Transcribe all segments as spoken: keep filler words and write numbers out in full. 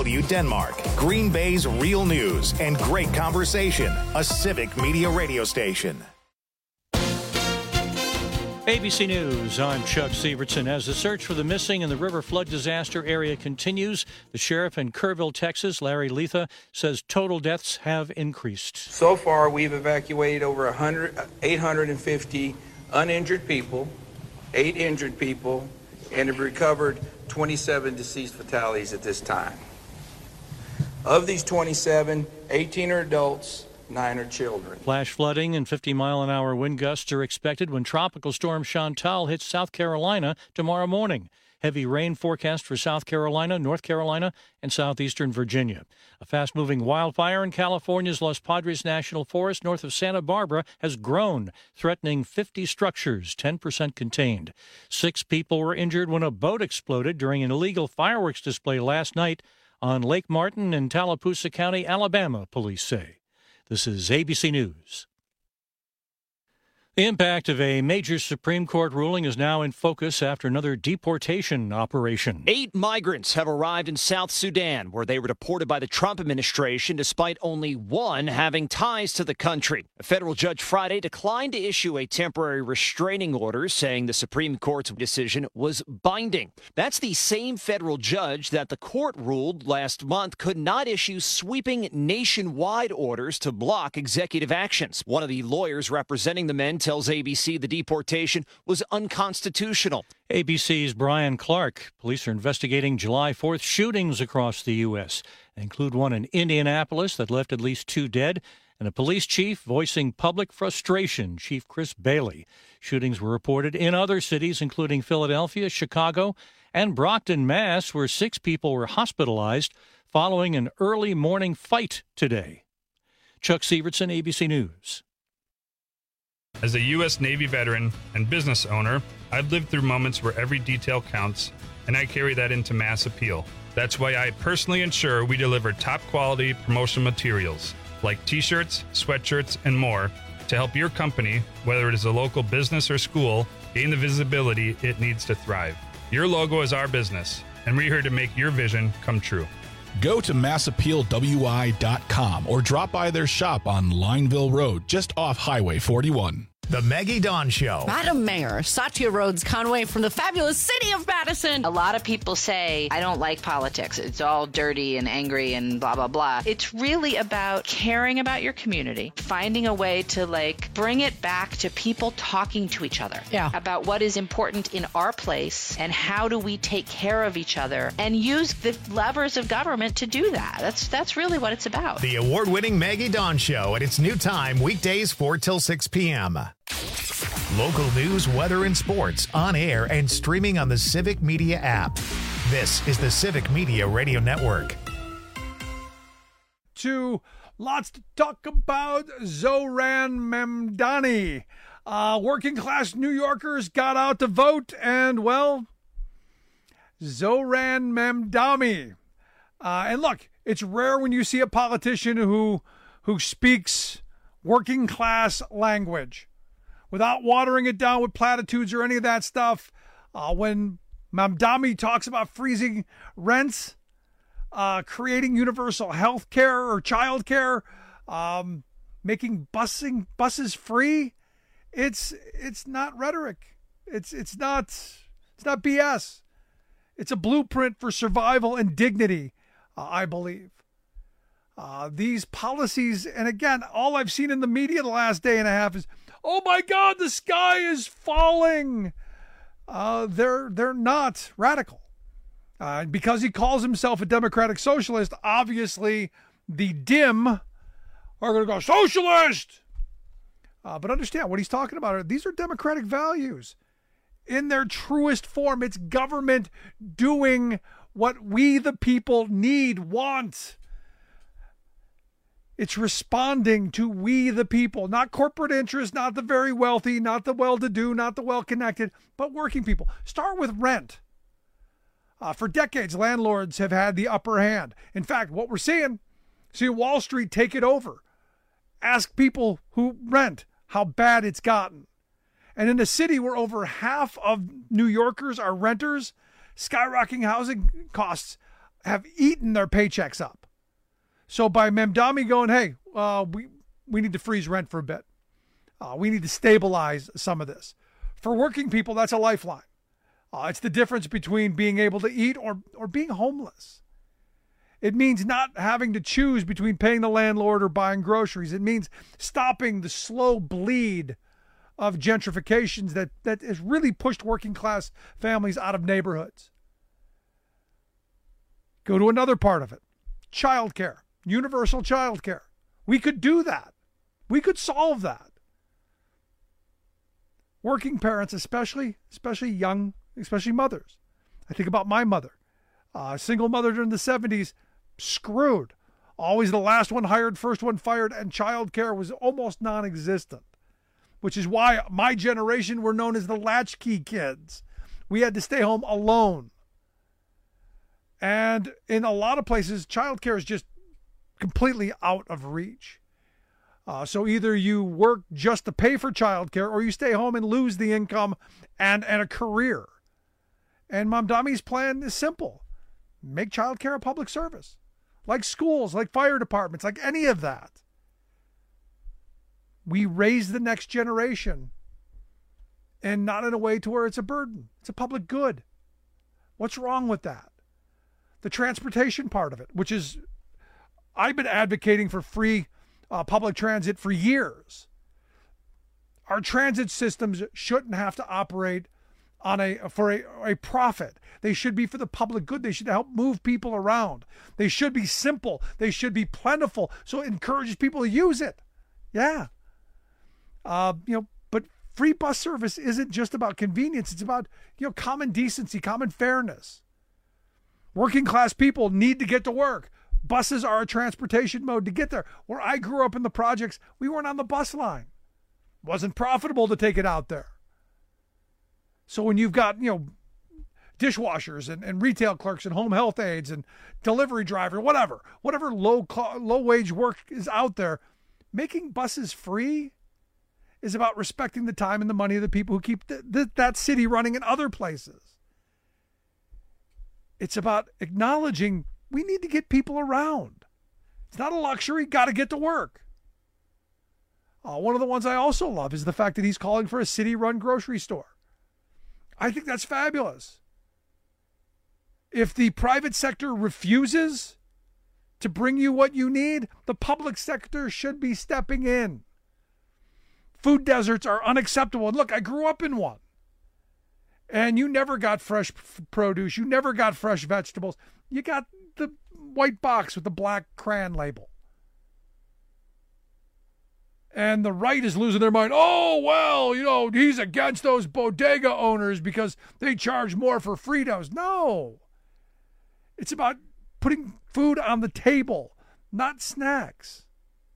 W Denmark, Green Bay's real news and great conversation. A Civic Media radio station. A B C News, I'm Chuck Sievertson. As the search for the missing in the river flood disaster area continues, the sheriff in Kerrville, Texas, Larry Letha, says total deaths have increased. So far, we've evacuated over one hundred, eight hundred fifty uninjured people, eight injured people, and have recovered twenty-seven deceased fatalities at this time. Of these twenty-seven, eighteen are adults, nine are children. Flash flooding and fifty mile an hour wind gusts are expected when Tropical Storm Chantal hits South Carolina tomorrow morning. Heavy rain forecast for South Carolina, North Carolina, and southeastern Virginia. A fast-moving wildfire in California's Los Padres National Forest north of Santa Barbara has grown, threatening fifty structures, ten percent contained. Six people were injured when a boat exploded during an illegal fireworks display last night on Lake Martin in Tallapoosa County, Alabama, police say. This is A B C News. The impact of a major Supreme Court ruling is now in focus after another deportation operation. Eight migrants have arrived in South Sudan, where they were deported by the Trump administration, despite only one having ties to the country. A federal judge Friday declined to issue a temporary restraining order, saying the Supreme Court's decision was binding. That's the same federal judge that the court ruled last month could not issue sweeping nationwide orders to block executive actions. One of the lawyers representing the men tells A B C the deportation was unconstitutional. A B C's Brian Clark. Police are investigating July fourth shootings across the U S. They include one in Indianapolis that left at least two dead, and a police chief voicing public frustration, Chief Chris Bailey. Shootings were reported in other cities, including Philadelphia, Chicago, and Brockton, Mass., where six people were hospitalized following an early morning fight today. Chuck Sievertson, A B C News. As a U S Navy veteran and business owner, I've lived through moments where every detail counts, and I carry that into Mass Appeal. That's why I personally ensure we deliver top-quality promotional materials, like T-shirts, sweatshirts, and more, to help your company, whether it is a local business or school, gain the visibility it needs to thrive. Your logo is our business, and we're here to make your vision come true. Go to mass appeal w i dot com or drop by their shop on Lineville Road, just off Highway forty-one. The Maggie Dawn Show. Madam Mayor, Satya Rhodes Conway from the fabulous city of Madison. A lot of people say, I don't like politics. It's all dirty and angry and blah, blah, blah. It's really about caring about your community, finding a way to, like, bring it back to people talking to each other yeah. about what is important in our place and how do we take care of each other and use the levers of government to do that. That's, that's really what it's about. The award-winning Maggie Dawn Show at its new time, weekdays four till six p.m. Local news, weather, and sports on air and streaming on the Civic Media app. This is the Civic Media Radio Network. To lots to talk about. Zohran Mamdani. Uh, working class New Yorkers got out to vote, and, well, Zohran Mamdani. Uh, and look, it's rare when you see a politician who who speaks working class language without watering it down with platitudes or any of that stuff. Uh, when Mamdani talks about freezing rents, uh, creating universal health care or child care, um, making busing buses free, it's it's not rhetoric. It's it's not it's not B S. It's a blueprint for survival and dignity, uh, I believe. Uh, these policies, and again, all I've seen in the media the last day and a half is, oh my God, the sky is falling. Uh, they're they're not radical. Uh, because he calls himself a democratic socialist, obviously the dim are going to go, socialist! Uh, but understand what he's talking about. These are democratic values in their truest form. It's government doing what we, the people, need, want. It's responding to we, the people, not corporate interests, not the very wealthy, not the well-to-do, not the well-connected, but working people. Start with rent. Uh, for decades, landlords have had the upper hand. In fact, what we're seeing, seeing Wall Street take it over. Ask people who rent how bad it's gotten. And in a city where over half of New Yorkers are renters, skyrocketing housing costs have eaten their paychecks up. So by Mamdani going, hey, uh, we, we need to freeze rent for a bit. Uh, we need to stabilize some of this. For working people, that's a lifeline. Uh, it's the difference between being able to eat or, or being homeless. It means not having to choose between paying the landlord or buying groceries. It means stopping the slow bleed of gentrifications that, that has really pushed working class families out of neighborhoods. Go to another part of it. Childcare, universal childcare. We could do that. We could solve that. Working parents, especially, especially young, especially mothers. I think about my mother, uh, single mother during the seventies, screwed. Always the last one hired, first one fired, and childcare was almost non-existent, which is why my generation were known as the latchkey kids. We had to stay home alone. And in a lot of places, childcare is just completely out of reach. Uh, so either you work just to pay for childcare or you stay home and lose the income and, and a career. And Mamdani's plan is simple. Make childcare a public service. Like schools, like fire departments, like any of that. We raise the next generation and not in a way to where it's a burden. It's a public good. What's wrong with that? The transportation part of it, which is, I've been advocating for free uh, public transit for years. Our transit systems shouldn't have to operate on a for a, a profit. They should be for the public good. They should help move people around. They should be simple. They should be plentiful. So it encourages people to use it. Yeah. Uh, you know, but free bus service isn't just about convenience. It's about, you know, common decency, common fairness. Working class people need to get to work. Buses are a transportation mode to get there. Where I grew up in the projects, we weren't on the bus line. It wasn't profitable to take it out there. So when you've got, you know, dishwashers and, and retail clerks and home health aides and delivery driver, whatever, whatever low low wage work is out there, making buses free is about respecting the time and the money of the people who keep the, the, that city running in other places. It's about acknowledging we need to get people around. It's not a luxury, got to get to work. Uh, one of the ones I also love is the fact that he's calling for a city-run grocery store. I think that's fabulous. If the private sector refuses to bring you what you need, the public sector should be stepping in. Food deserts are unacceptable. And look, I grew up in one. And you never got fresh produce. You never got fresh vegetables. You got the white box with the black crayon label. And the right is losing their mind. Oh, well, you know, he's against those bodega owners because they charge more for Fritos. No. It's about putting food on the table, not snacks.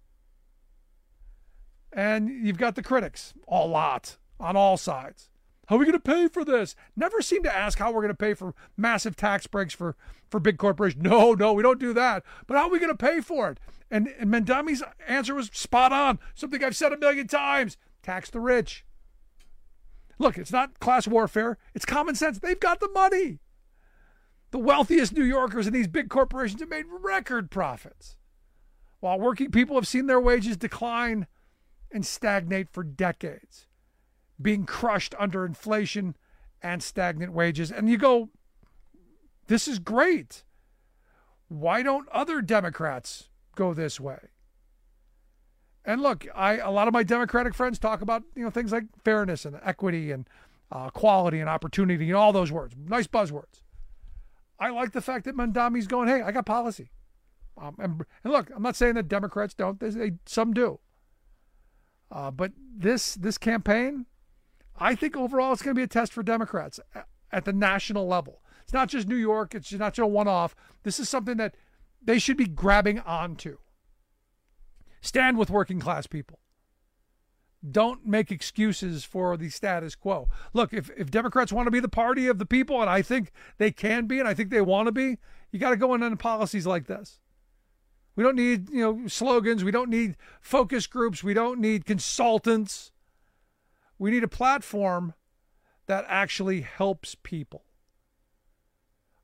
And you've got the critics, a lot, on all sides. How are we going to pay for this? Never seem to ask how we're going to pay for massive tax breaks for, for big corporations. No, no, we don't do that. But how are we going to pay for it? And, and Mamdani's answer was spot on. Something I've said a million times. Tax the rich. Look, it's not class warfare. It's common sense. They've got the money. The wealthiest New Yorkers and these big corporations have made record profits, while working people have seen their wages decline and stagnate for decades, being crushed under inflation and stagnant wages. And you go, this is great. Why don't other Democrats go this way? And look, I a lot of my Democratic friends talk about, you know, things like fairness and equity and uh, equality and opportunity and all those words, nice buzzwords. I like the fact that Mamdani's going, hey, I got policy. Um, and, and look, I'm not saying that Democrats don't. They, they some do. Uh, but this this campaign, I think overall it's going to be a test for Democrats at, at the national level. It's not just New York. It's not just a one-off. This is something that they should be grabbing onto. Stand with working class people. Don't make excuses for the status quo. Look, if, if Democrats want to be the party of the people, and I think they can be, and I think they want to be, you got to go in on policies like this. We don't need, you know, slogans. We don't need focus groups. We don't need consultants. We need a platform that actually helps people.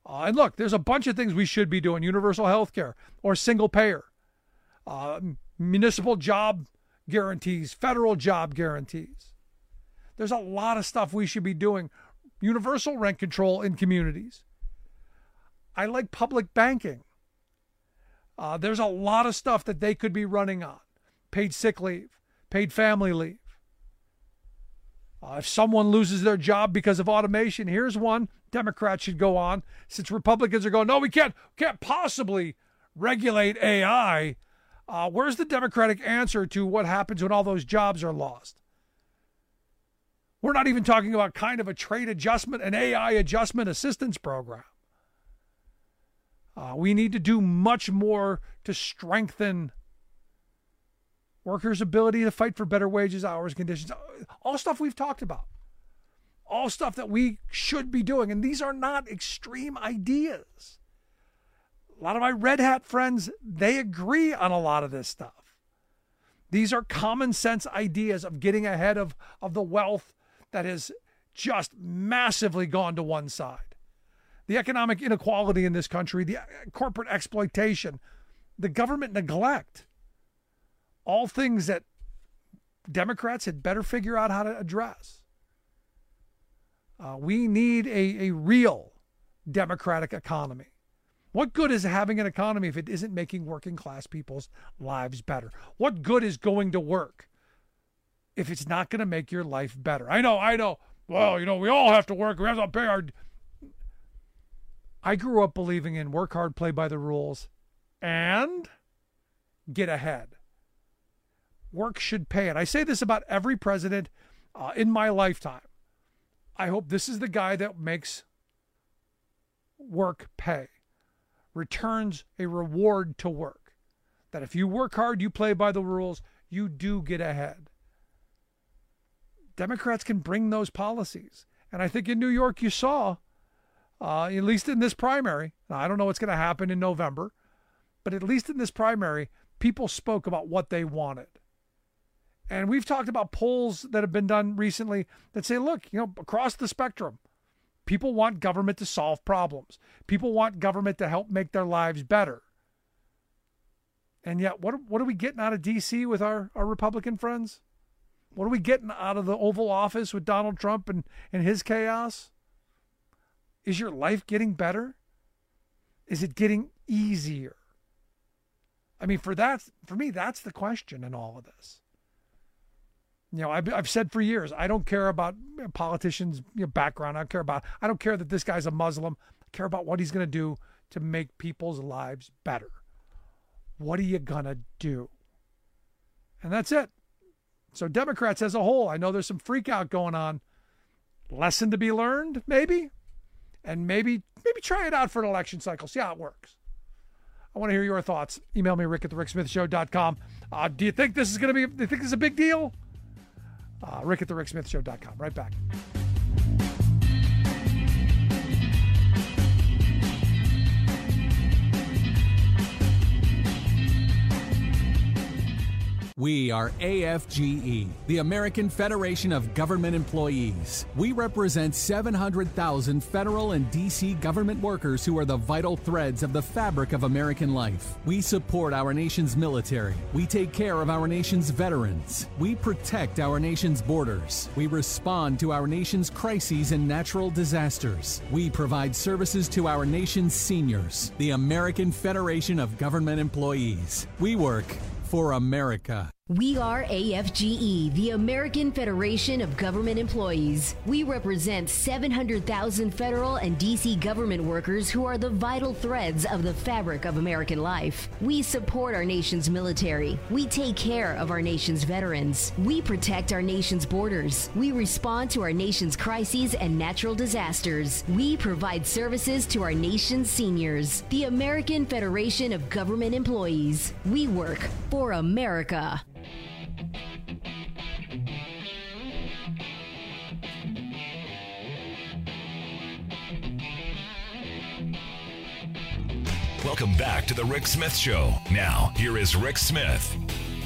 Uh, and look, there's a bunch of things we should be doing. Universal health care or single payer, uh, municipal job guarantees, federal job guarantees. There's a lot of stuff we should be doing. Universal rent control in communities. I like public banking. Uh, there's a lot of stuff that they could be running on. Paid sick leave, paid family leave. Uh, if someone loses their job because of automation, here's one Democrats should go on. Since Republicans are going, no, we can't, can't possibly regulate A I. Uh, where's the Democratic answer to what happens when all those jobs are lost? We're not even talking about kind of a trade adjustment, an A I adjustment assistance program. Uh, we need to do much more to strengthen workers' ability to fight for better wages, hours, conditions, all stuff we've talked about. All stuff that we should be doing. And these are not extreme ideas. A lot of my Red Hat friends, they agree on a lot of this stuff. These are common sense ideas of getting ahead of, of the wealth that has just massively gone to one side. The economic inequality in this country, the corporate exploitation, the government neglect, all things that Democrats had better figure out how to address. Uh, we need a, a real democratic economy. What good is having an economy if it isn't making working class people's lives better? What good is going to work if it's not going to make your life better? I know, I know. Well, you know, we all have to work. We have to pay our... I grew up believing in work hard, play by the rules, and get ahead. Work should pay it. I say this about every president uh, in my lifetime. I hope this is the guy that makes work pay, returns a reward to work. That if you work hard, you play by the rules, you do get ahead. Democrats can bring those policies. And I think in New York you saw, uh, at least in this primary, now, I don't know what's going to happen in November, but at least in this primary, people spoke about what they wanted. And we've talked about polls that have been done recently that say, look, you know, across the spectrum, people want government to solve problems. People want government to help make their lives better. And yet, what, what are we getting out of D C with our, our Republican friends? What are we getting out of the Oval Office with Donald Trump and, and his chaos? Is your life getting better? Is it getting easier? I mean, for that, for me, that's the question in all of this. You know, I've, I've said for years, I don't care about politicians' you know, background. I don't care about, I don't care that this guy's a Muslim. I care about what he's going to do to make people's lives better. What are you going to do? And that's it. So Democrats as a whole, I know there's some freak out going on. Lesson to be learned, maybe? And maybe maybe try it out for an election cycle. See how it works. I want to hear your thoughts. Email me, Rick at the Rick Smith Show dot com. Uh, do you think this is going to be, do you think this is a big deal? Uh, Rick at the Rick Smith Show dot com. Right back. We are A F G E, the American Federation of Government Employees. We represent seven hundred thousand federal and D C government workers who are the vital threads of the fabric of American life. We support our nation's military. We take care of our nation's veterans. We protect our nation's borders. We respond to our nation's crises and natural disasters. We provide services to our nation's seniors. The American Federation of Government Employees. We work for America. We are A F G E, the American Federation of Government Employees. We represent seven hundred thousand federal and D C government workers who are the vital threads of the fabric of American life. We support our nation's military. We take care of our nation's veterans. We protect our nation's borders. We respond to our nation's crises and natural disasters. We provide services to our nation's seniors. The American Federation of Government Employees. We work for America. Welcome back to the Rick Smith Show. Now, here is Rick Smith.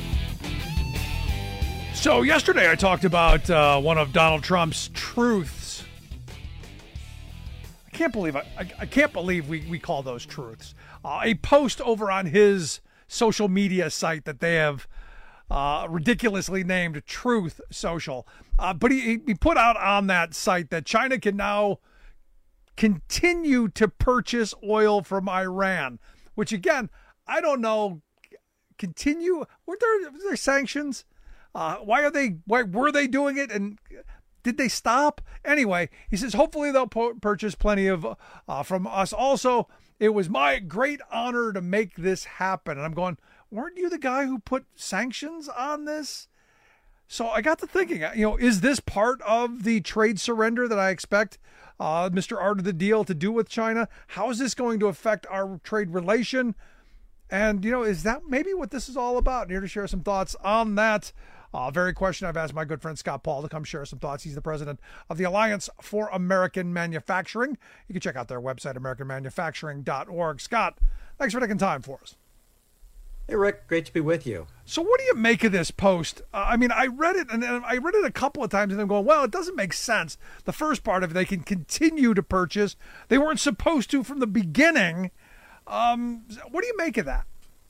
So yesterday I talked about uh, one of Donald Trump's truths. I can't believe I, I, I can't believe we, we call those truths. Uh, a post over on his social media site that they have uh, ridiculously named Truth Social. Uh, but he, he put out on that site that China can now continue to purchase oil from Iran, which again, I don't know. Continue? Were there, were there sanctions? Uh, why are they? Why were they doing it? And did they stop? Anyway, he says hopefully they'll po- purchase plenty of uh, from us. Also, it was my great honor to make this happen. And I'm going, weren't you the guy who put sanctions on this? So I got to thinking, you know, is this part of the trade surrender that I expect uh, Mister Art of the Deal to do with China? How is this going to affect our trade relation? And, you know, is that maybe what this is all about? And here to share some thoughts on that uh, very question, I've asked my good friend Scott Paul to come share some thoughts. He's the president of the Alliance for American Manufacturing. You can check out their website, american manufacturing dot org. Scott, thanks for taking time for us. Hey, Rick, great to be with you. So what do you make of this post? Uh, I mean, I read it, and I read it a couple of times, and I'm going, well, it doesn't make sense. The first part of it, they can continue to purchase. They weren't supposed to from the beginning. Um, what do you make of that?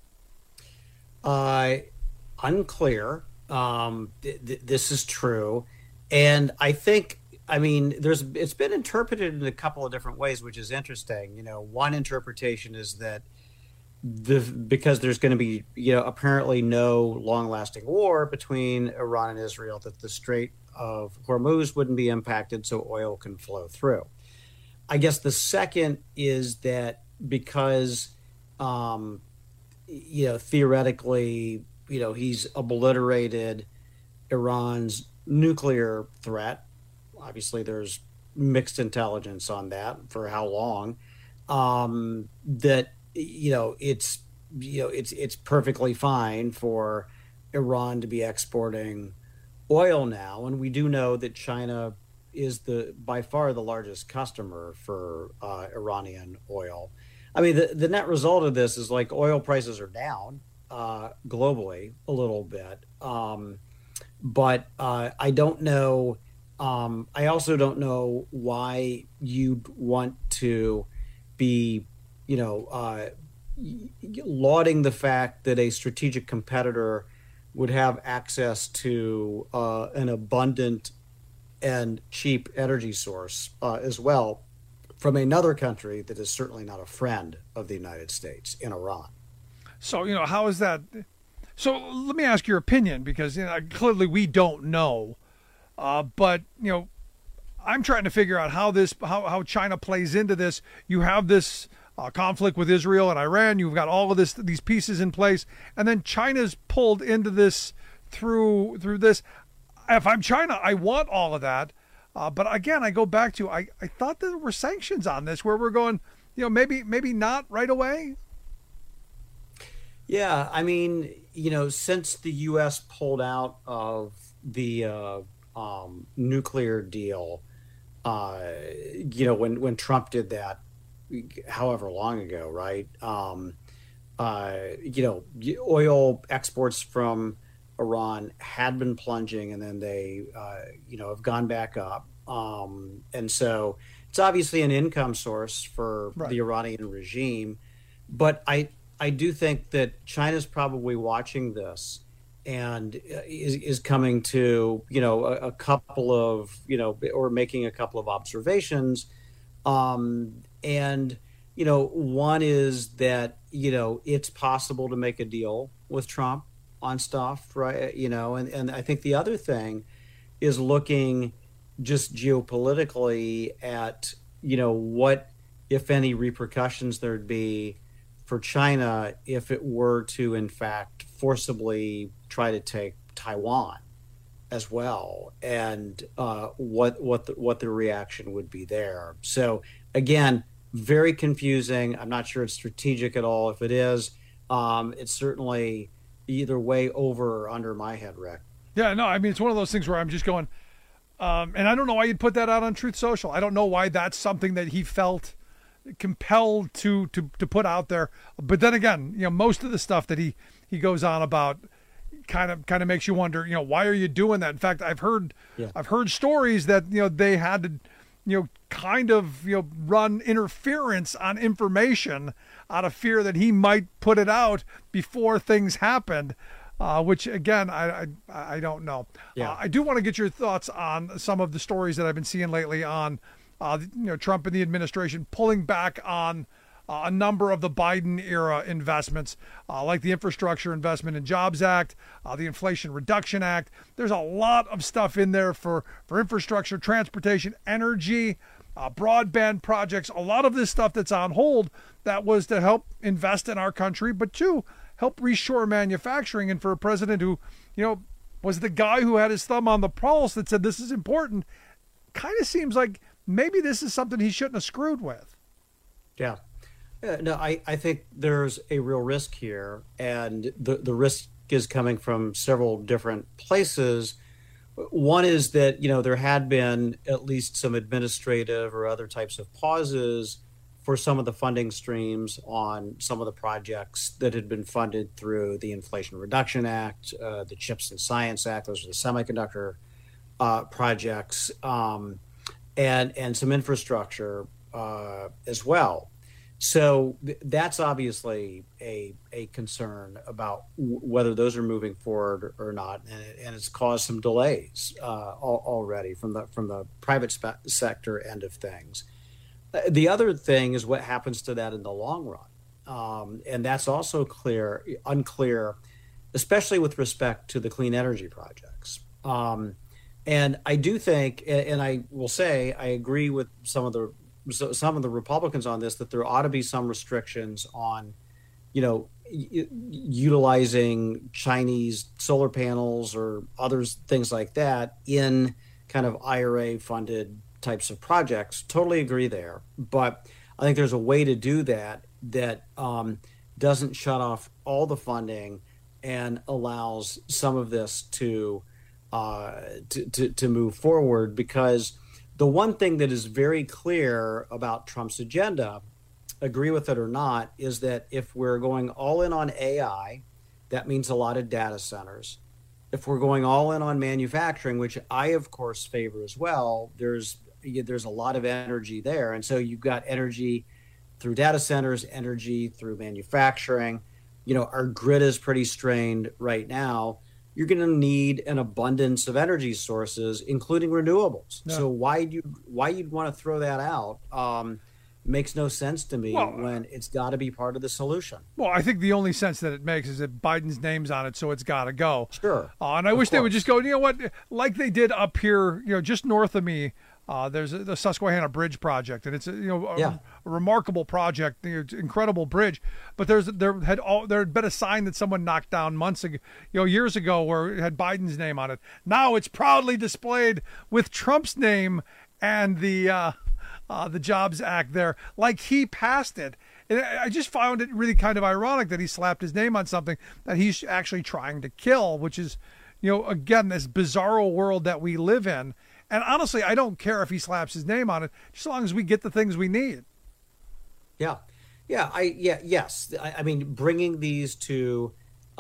Uh, unclear. Um, th- th- this is true. And I think, I mean, there's, it's been interpreted in a couple of different ways, which is interesting. You know, one interpretation is that the, because there's going to be, you know, apparently no long lasting war between Iran and Israel, that the Strait of Hormuz wouldn't be impacted, so oil can flow through. I guess the second is that because, um, you know, theoretically, you know, he's obliterated Iran's nuclear threat. Obviously, there's mixed intelligence on that for how long. Um, that, you know, it's, you know, it's it's perfectly fine for Iran to be exporting oil now, and we do know that China is the by far the largest customer for uh, Iranian oil. I mean, the, the net result of this is like oil prices are down uh, globally a little bit. Um, but uh, I don't know. Um, I also don't know why you'd want to be, you know, uh, lauding the fact that a strategic competitor would have access to uh, an abundant and cheap energy source uh, as well, from another country that is certainly not a friend of the United States, in Iran. So, you know, how is that? So let me ask your opinion, because, you know, clearly we don't know. Uh, but, you know, I'm trying to figure out how this, how, how China plays into this. You have this uh, conflict with Israel and Iran. You've got all of this, these pieces in place. And then China's pulled into this through, through this. If I'm China, I want all of that. Uh, but again, I go back to, I, I thought there were sanctions on this where we're going, you know, maybe maybe not right away. Yeah, I mean, you know, since the U S pulled out of the uh, um, nuclear deal, uh, you know, when, when Trump did that, however long ago, right? Um, uh, you know, oil exports from Iran had been plunging, and then they, uh, you know, have gone back up. Um, and so it's obviously an income source for right. the Iranian regime. But I, I do think that China's probably watching this and is, is coming to, you know, a, a couple of, you know, or making a couple of observations. Um, and, you know, one is that, you know, it's possible to make a deal with Trump on stuff, right? You know, and, and I think the other thing is looking just geopolitically at, you know, what, if any, repercussions there'd be for China if it were to, in fact, forcibly try to take Taiwan as well, and uh, what what the, what the reaction would be there. So again, very confusing. I'm not sure it's strategic at all. If it is, um, it's certainly either way over or under my head, Rick. Yeah, no, I mean, it's one of those things where I'm just going, um, and I don't know why you'd put that out on Truth Social. I don't know why that's something that he felt compelled to to to put out there. But then again, you know, most of the stuff that he he goes on about kind of kind of makes you wonder, you know, why are you doing that? In fact, I've heard yeah. I've heard stories that, you know, they had to, you know, kind of, you know, run interference on information out of fear that he might put it out before things happened, uh, which, again, I, I, I don't know. Yeah. Uh, I do want to get your thoughts on some of the stories that I've been seeing lately on, uh, you know, Trump and the administration pulling back on Uh, a number of the Biden era investments, uh, like the Infrastructure Investment and Jobs Act, uh, the Inflation Reduction Act. There's a lot of stuff in there for, for infrastructure, transportation, energy, uh, broadband projects, a lot of this stuff that's on hold that was to help invest in our country, but to help reshore manufacturing. And for a president who, you know, was the guy who had his thumb on the pulse that said this is important, kind of seems like maybe this is something he shouldn't have screwed with. Yeah. Uh, no, I, I think there's a real risk here, and the, the risk is coming from several different places. One is that, you know, there had been at least some administrative or other types of pauses for some of the funding streams on some of the projects that had been funded through the Inflation Reduction Act, uh, the CHIPS and Science Act, those are the semiconductor uh, projects, um, and, and some infrastructure uh, as well. So th- that's obviously a a concern about w- whether those are moving forward or not, and, it, and it's caused some delays uh, al- already from the from the private spe- sector end of things. Uh, the other thing is what happens to that in the long run, um, and that's also clear unclear, especially with respect to the clean energy projects. Um, and I do think, and I will say, I agree with some of the. So some of the Republicans on this, that there ought to be some restrictions on, you know, y- utilizing Chinese solar panels or others, things like that in kind of I R A funded types of projects. Totally agree there. But I think there's a way to do that that um, doesn't shut off all the funding and allows some of this to, uh, to, to, to move forward, because the one thing that is very clear about Trump's agenda, agree with it or not, is that if we're going all in on A I, that means a lot of data centers. If we're going all in on manufacturing, which I, of course, favor as well, there's there's a lot of energy there. And so you've got energy through data centers, energy through manufacturing. You know, our grid is pretty strained right now. You're going to need an abundance of energy sources, including renewables. Yeah. So why you why you'd want to throw that out um, makes no sense to me well, when it's got to be part of the solution. Well, I think the only sense that it makes is that Biden's name's on it, so it's got to go. Sure. Uh, and I of wish course. they would just go, you know what, like they did up here, you know, just north of me. Uh, there's a, the Susquehanna Bridge project, and it's a, you know a, yeah. a remarkable project, you know, incredible bridge. But there's there had all, there had been a sign that someone knocked down months ago, you know, years ago, where it had Biden's name on it. Now it's proudly displayed with Trump's name and the uh, uh, the Jobs Act there, like he passed it. And I just found it really kind of ironic that he slapped his name on something that he's actually trying to kill, which is, you know, again, this bizarro world that we live in. And honestly, I don't care if he slaps his name on it, just as long as we get the things we need. Yeah, yeah, I yeah yes. I, I mean, bringing these to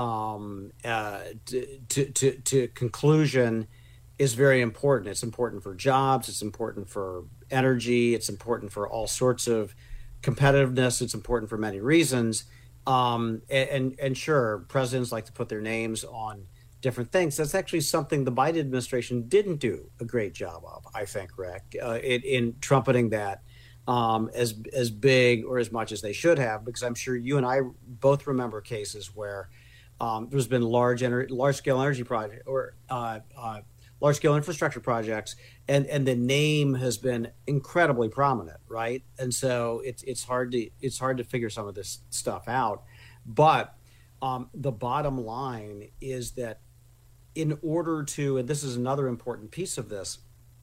um, uh, to, to to to conclusion is very important. It's important for jobs. It's important for energy. It's important for all sorts of competitiveness. It's important for many reasons. Um, and, and and sure, presidents like to put their names on different things. That's actually something the Biden administration didn't do a great job of, I think, Rick, uh, in, in trumpeting that um, as as big or as much as they should have, because I'm sure you and I both remember cases where um, there's been large ener- large scale energy project or uh, uh, large scale infrastructure projects, and and the name has been incredibly prominent, right? And so it's it's hard to it's hard to figure some of this stuff out, but um, the bottom line is that, in order to, and this is another important piece of this,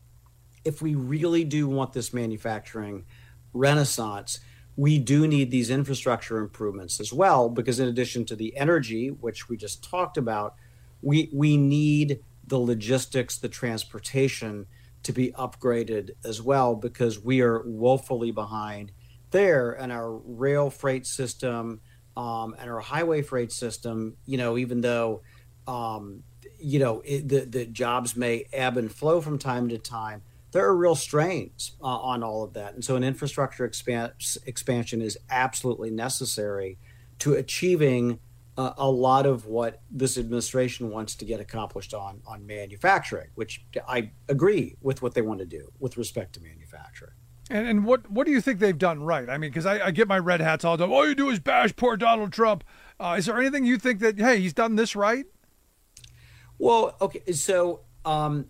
if we really do want this manufacturing renaissance, we do need these infrastructure improvements as well, because in addition to the energy, which we just talked about, we we need the logistics, the transportation to be upgraded as well, because we are woefully behind there, and our rail freight system um, and our highway freight system, you know, even though um, you know, it, the, the jobs may ebb and flow from time to time, there are real strains uh, on all of that. And so an infrastructure expan- expansion is absolutely necessary to achieving uh, a lot of what this administration wants to get accomplished on, on manufacturing, which I agree with what they want to do with respect to manufacturing. And, and what, what do you think they've done right? I mean, because I, I get my red hats all the time. All you do is bash poor Donald Trump. Uh, is there anything you think that, hey, he's done this right? Well, okay, so um,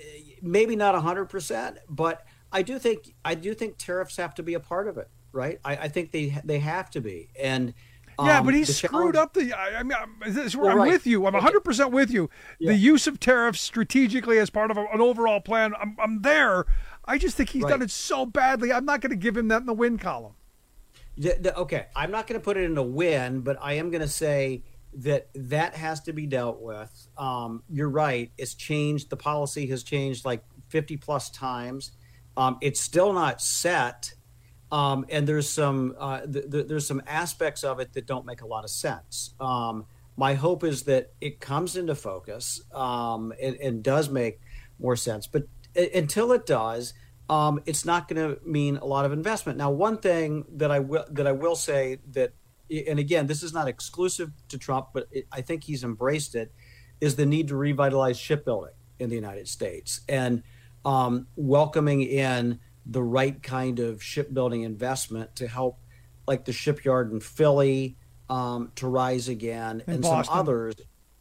maybe not one hundred percent, but I do think I do think tariffs have to be a part of it, right? I, I think they they have to be. And um, yeah, but he screwed up the. I, I mean, I'm, this, well, I'm right. with you. I'm one hundred percent with you. Yeah. The use of tariffs strategically as part of a, an overall plan, I'm, I'm there. I just think he's right. done it so badly. I'm not going to give him that in the win column. The, the, okay, I'm not going to put it in a win, but I am going to say that that has to be dealt with. Um, you're right. It's changed. The policy has changed like fifty plus times. Um, it's still not set. Um, and there's some uh, th- th- there's some aspects of it that don't make a lot of sense. Um, my hope is that it comes into focus um, and, and does make more sense. But until it does, um, it's not going to mean a lot of investment. Now, one thing that I will that I will say that, and again, this is not exclusive to Trump, but it, I think he's embraced it, is the need to revitalize shipbuilding in the United States and um, welcoming in the right kind of shipbuilding investment to help, like the shipyard in Philly um, to rise again, in and Boston. some others.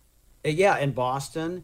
Yeah, in Boston.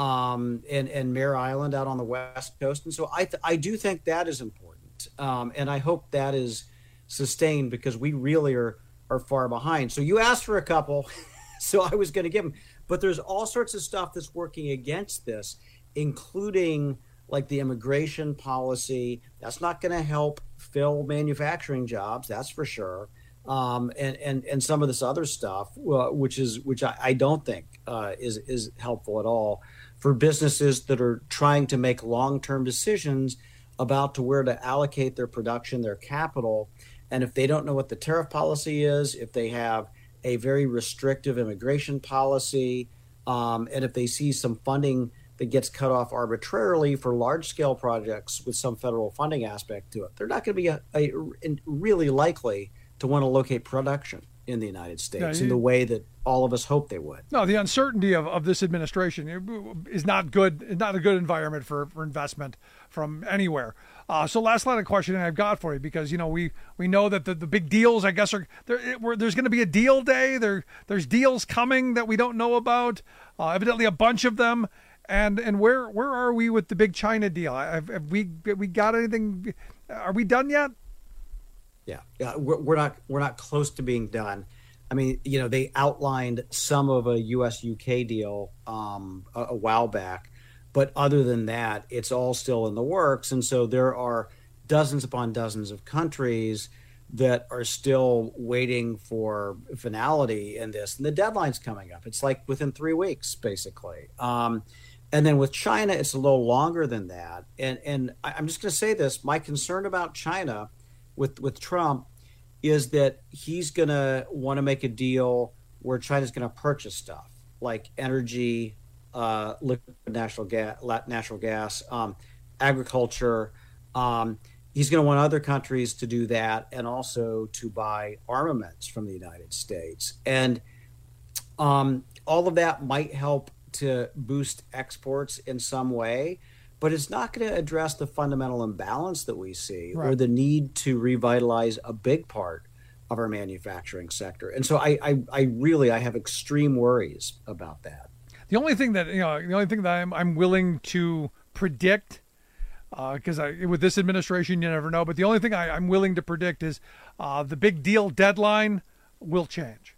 Um, and, and Mare Island out on the West Coast. And so I th- I do think that is important. Um, and I hope that is sustained because we really are, are far behind. So you asked for a couple, so I was going to give them. But there's all sorts of stuff that's working against this, including like the immigration policy. That's not going to help fill manufacturing jobs, that's for sure. Um, and, and, and some of this other stuff, uh, which is which I, I don't think uh, is, is helpful at all for businesses that are trying to make long-term decisions about to where to allocate their production, their capital. And if they don't know what the tariff policy is, if they have a very restrictive immigration policy, um, and if they see some funding that gets cut off arbitrarily for large-scale projects with some federal funding aspect to it, they're not going to be a, a, really likely to want to locate production in the United States yeah, you, in the way that all of us hope they would. No, the uncertainty of, of this administration is not good. It's not a good environment for, for investment from anywhere. Uh, so last line of questioning I've got for you, because, you know, we, we know that the, the big deals, I guess, are there, it, there's going to be a deal day. There There's deals coming that we don't know about, uh, evidently a bunch of them. And and where where are we with the big China deal? Have, have we have we got anything? Are we done yet? Yeah, yeah, we're, we're not we're not close to being done. I mean, you know, they outlined some of a U S U K deal um, a, a while back, but other than that, it's all still in the works. And so there are dozens upon dozens of countries that are still waiting for finality in this, and the deadline's coming up. It's like within three weeks, basically. Um, and then with China, it's a little longer than that. And and I'm just going to say this: my concern about China with with Trump is that he's going to want to make a deal where China's going to purchase stuff like energy, uh, liquid natural gas, natural gas, um, agriculture. Um, he's going to want other countries to do that, and also to buy armaments from the United States. And um, all of that might help to boost exports in some way, but it's not going to address the fundamental imbalance that we see, right, or the need to revitalize a big part of our manufacturing sector. And so I, I, I really, I have extreme worries about that. The only thing that, you know, the only thing that I'm, I'm willing to predict, because uh, with this administration, you never know, but the only thing I, I'm willing to predict is uh, the big deal deadline will change.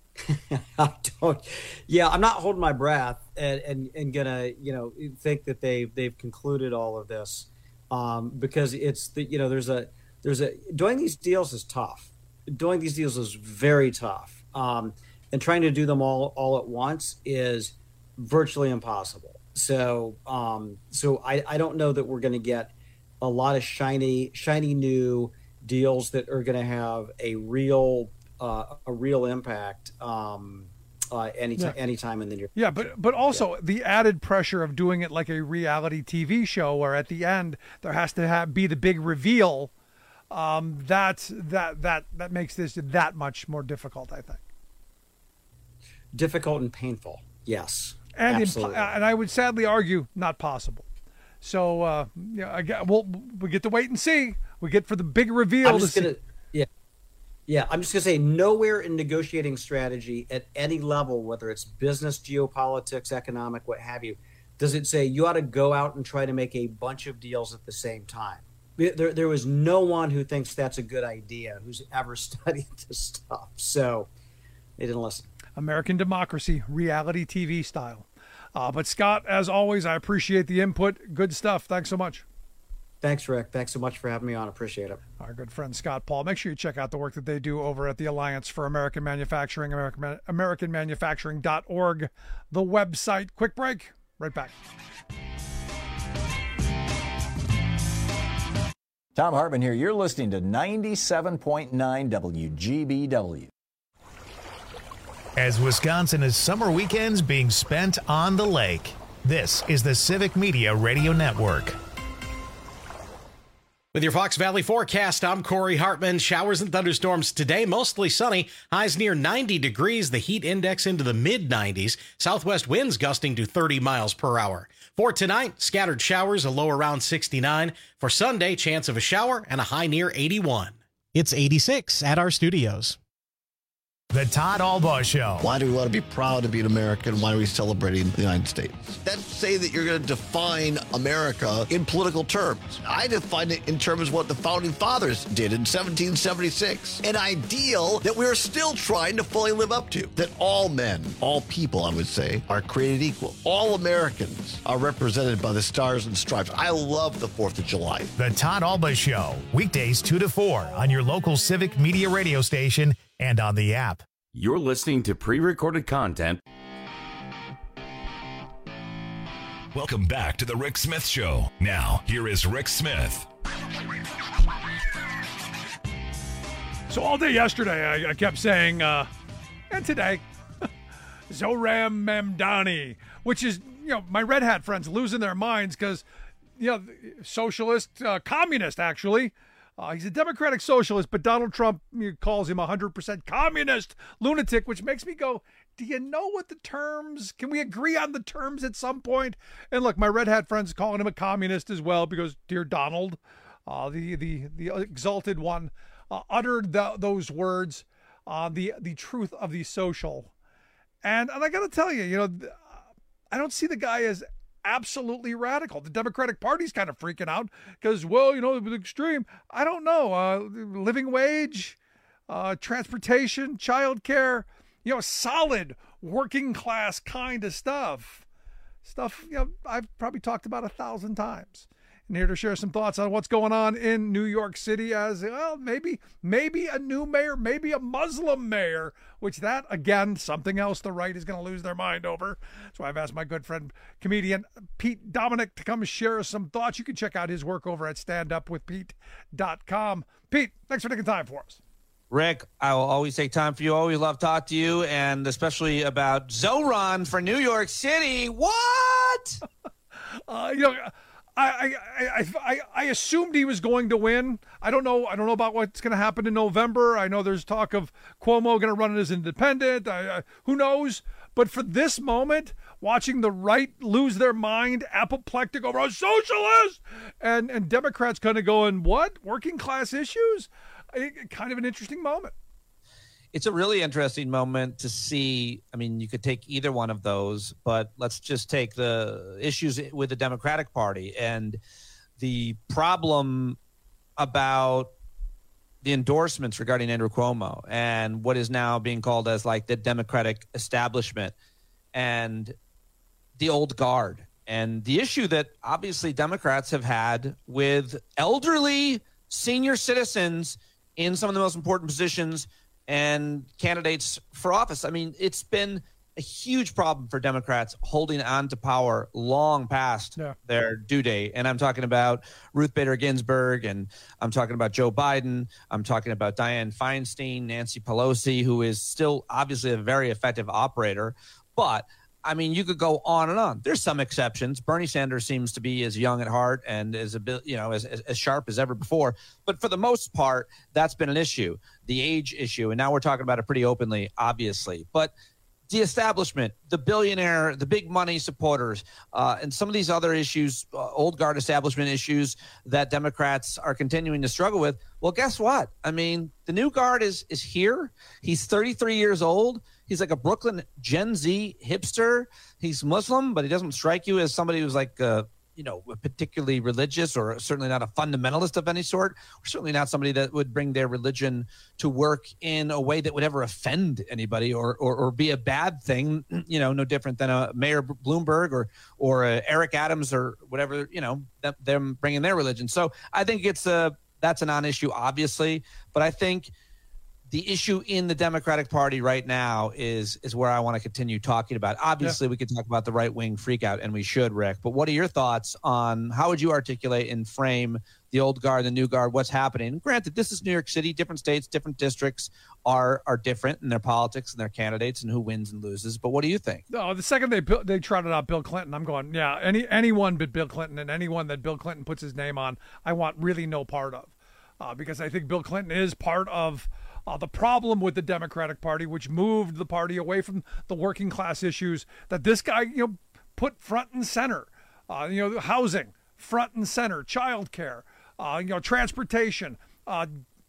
I don't. Yeah, I'm not holding my breath and, and, and gonna, you know, think that they've they've concluded all of this, um, because it's the, you know, there's a there's a doing these deals is tough. Doing these deals is very tough, um, and trying to do them all all at once is virtually impossible. So um, so I, I don't know that we're going to get a lot of shiny shiny new deals that are going to have a real Uh, a real impact um, uh, anytime, Yeah. anytime in the near. Yeah, but but also yeah. the added pressure of doing it like a reality T V show, where at the end there has to have, be the big reveal. Um, that that that that makes this that much more difficult, I think. Difficult and painful, yes, and absolutely. Imp- and I would sadly argue not possible. So uh, yeah, I get, we'll we get to wait and see. We get for the big reveal. I'm just to gonna, see. yeah, yeah. I'm just gonna say nowhere in negotiating strategy at any level, whether it's business, geopolitics, economic, what have you, does it say you ought to go out and try to make a bunch of deals at the same time. There, there was no one who thinks that's a good idea who's ever studied this stuff. So they didn't listen. American democracy, reality T V style. Uh, but Scott, as always, I appreciate the input. Good stuff. Thanks so much. Thanks, Rick. Thanks so much for having me on. Appreciate it. Our good friend Scott Paul. Make sure you check out the work that they do over at the Alliance for American Manufacturing, American, American Manufacturing dot org, the website. Quick break. Right back. Tom Hartman here. You're listening to ninety-seven point nine W G B W. As Wisconsin is summer weekends being spent on the lake, this is the Civic Media Radio Network. With your Fox Valley forecast, I'm Corey Hartman. Showers and thunderstorms today, mostly sunny. Highs near ninety degrees, the heat index into the mid nineties. Southwest winds gusting to thirty miles per hour. For tonight, scattered showers, a low around sixty-nine. For Sunday, chance of a shower and a high near eighty-one. It's eighty-six at our studios. The Todd Albaugh Show. Why do we want to be proud to be an American? Why are we celebrating the United States? Let's say that you're going to define America in political terms. I define it in terms of what the Founding Fathers did in seventeen seventy-six. An ideal that we're still trying to fully live up to. That all men, all people, I would say, are created equal. All Americans are represented by the stars and stripes. I love the fourth of July. The Todd Albaugh Show. Weekdays two to four on your local Civic Media radio station and on the app. You're listening to pre-recorded content. Welcome back to the Rick Smith Show. Now, here is Rick Smith. So all day yesterday, I, I kept saying, uh, and today, Zohran Mamdani, which is, you know, my red hat friends losing their minds because, you know, socialist, uh, communist, actually. Uh, he's a democratic socialist, but Donald Trump calls him a one hundred percent communist lunatic, which makes me go, do you know what the terms, can we agree on the terms at some point? And look, my red hat friends calling him a communist as well because, dear Donald, uh, the, the, the exalted one, uh, uttered the, those words, uh, the, the truth of the social. And, and I got to tell you, you know, I don't see the guy as absolutely radical. The Democratic Party's kind of freaking out because, well, you know, the extreme. I don't know. Uh, living wage, uh, transportation, childcare, you know, solid working class kind of stuff. Stuff, you know, I've probably talked about a thousand times. And here to share some thoughts on what's going on in New York City as, well, maybe, maybe a new mayor, maybe a Muslim mayor, which that, again, something else the right is going to lose their mind over. So I've asked my good friend, comedian Pete Dominick, to come share some thoughts. You can check out his work over at stand up with pete dot com. Pete, thanks for taking time for us. Rick, I will always take time for you. Always love to talk to you, and especially about Zohran for New York City. What? uh, you know, I, I, I, I assumed he was going to win. I don't know. I don't know about what's going to happen in November. I know there's talk of Cuomo going to run it as independent. I, I, who knows? But for this moment, watching the right lose their mind, apoplectic over a socialist, and, and Democrats kind of going, what? Working class issues? I, kind of an interesting moment. It's a really interesting moment to see. I mean, you could take either one of those, but let's just take the issues with the Democratic Party and the problem about the endorsements regarding Andrew Cuomo and what is now being called as like the Democratic establishment and the old guard, and the issue that obviously Democrats have had with elderly senior citizens in some of the most important positions and candidates for office. I mean, it's been a huge problem for Democrats holding on to power long past yeah. their due date. And I'm talking about Ruth Bader Ginsburg, and I'm talking about Joe Biden. I'm talking about Dianne Feinstein, Nancy Pelosi, who is still obviously a very effective operator. But I mean, you could go on and on. There's some exceptions. Bernie Sanders seems to be as young at heart and as a bit, you know, as, as, as sharp as ever before. But for the most part, that's been an issue, the age issue. And now we're talking about it pretty openly, obviously. But the establishment, the billionaire, the big money supporters, uh, and some of these other issues, uh, old guard establishment issues that Democrats are continuing to struggle with. Well, guess what? I mean, the new guard is is here. He's thirty-three years old. He's like a Brooklyn Gen Z hipster. He's Muslim, but he doesn't strike you as somebody who's like, uh, you know, particularly religious, or certainly not a fundamentalist of any sort, or certainly not somebody that would bring their religion to work in a way that would ever offend anybody or or, or be a bad thing, you know, no different than a Mayor Bloomberg or or a Eric Adams or whatever, you know, them, them bringing their religion. So I think it's a, that's a non-issue, obviously, but I think the issue in the Democratic Party right now is is where I want to continue talking about. Obviously, yeah. we could talk about the right-wing freakout, and we should, Rick. But what are your thoughts on how would you articulate and frame the old guard, the new guard, what's happening? Granted, this is New York City. Different states, different districts are are different in their politics and their candidates and who wins and loses. But what do you think? No, the second they they trotted out Bill Clinton, I'm going, yeah, any anyone but Bill Clinton, and anyone that Bill Clinton puts his name on, I want really no part of, uh, because I think Bill Clinton is part of Uh, the problem with the Democratic Party, which moved the party away from the working class issues that this guy, you know, put front and center. Uh, you know, housing, front and center, child care, uh, you know, transportation, uh,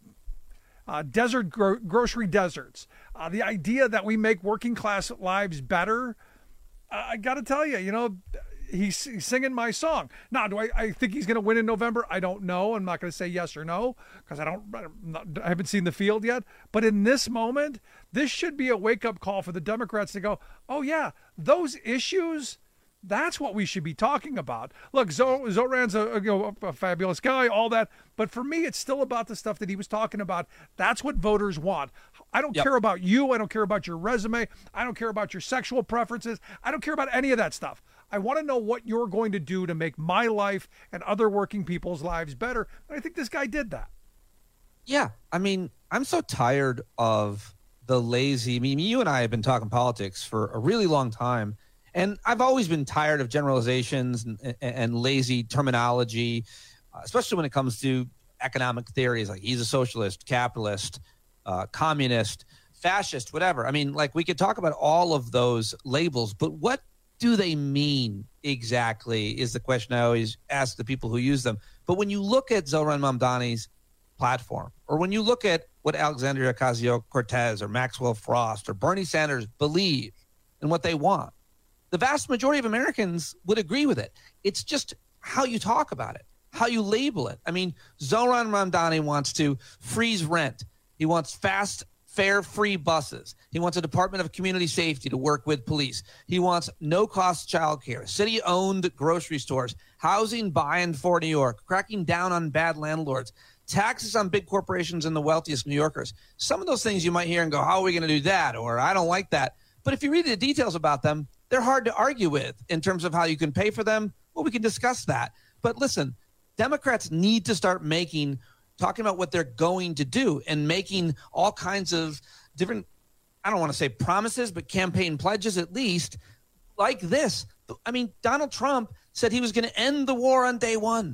uh, desert gro- grocery deserts. Uh, the idea that we make working class lives better. Uh, I got to tell you, you know, he's, he's singing my song. Now, do I, I think he's going to win in November? I don't know. I'm not going to say yes or no because I don't, not, I haven't seen the field yet. But in this moment, this should be a wake-up call for the Democrats to go, oh, yeah, those issues, that's what we should be talking about. Look, Zoran's a, you know, a fabulous guy, all that. But for me, it's still about the stuff that he was talking about. That's what voters want. I don't yep. care about you. I don't care about your resume. I don't care about your sexual preferences. I don't care about any of that stuff. I want to know what you're going to do to make my life and other working people's lives better. And I think this guy did that. Yeah. I mean, I'm so tired of the lazy, I mean, you and I have been talking politics for a really long time. And I've always been tired of generalizations and, and, and lazy terminology, uh, especially when it comes to economic theories like he's a socialist, capitalist, uh, communist, fascist, whatever. I mean, like we could talk about all of those labels, but what do they mean exactly is the question I always ask the people who use them. But when you look at Zohran Mamdani's platform, or when you look at what Alexandria Ocasio-Cortez or Maxwell Frost or Bernie Sanders believe and what they want, the vast majority of Americans would agree with it. It's just how you talk about it, how you label it. I mean, Zohran Mamdani wants to freeze rent. He wants fast fare-free buses. He wants a Department of Community Safety to work with police. He wants no-cost childcare, city-owned grocery stores, housing by and for New York, cracking down on bad landlords, taxes on big corporations and the wealthiest New Yorkers. Some of those things you might hear and go, how are we going to do that? Or I don't like that. But if you read the details about them, they're hard to argue with in terms of how you can pay for them. Well, we can discuss that. But listen, Democrats need to start making talking about what they're going to do and making all kinds of different, I don't want to say promises, but campaign pledges at least, like this. I mean, Donald Trump said he was going to end the war on day one.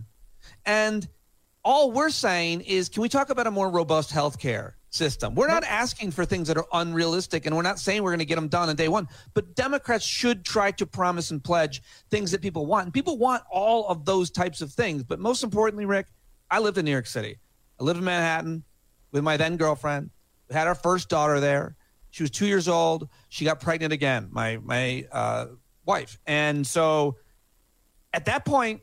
And all we're saying is, can we talk about a more robust health care system? We're not asking for things that are unrealistic, and we're not saying we're going to get them done on day one. But Democrats should try to promise and pledge things that people want. And people want all of those types of things. But most importantly, Rick, I lived in New York City. I lived in Manhattan with my then girlfriend. We had our first daughter there. She was two years old. She got pregnant again, my my uh, wife. And so at that point,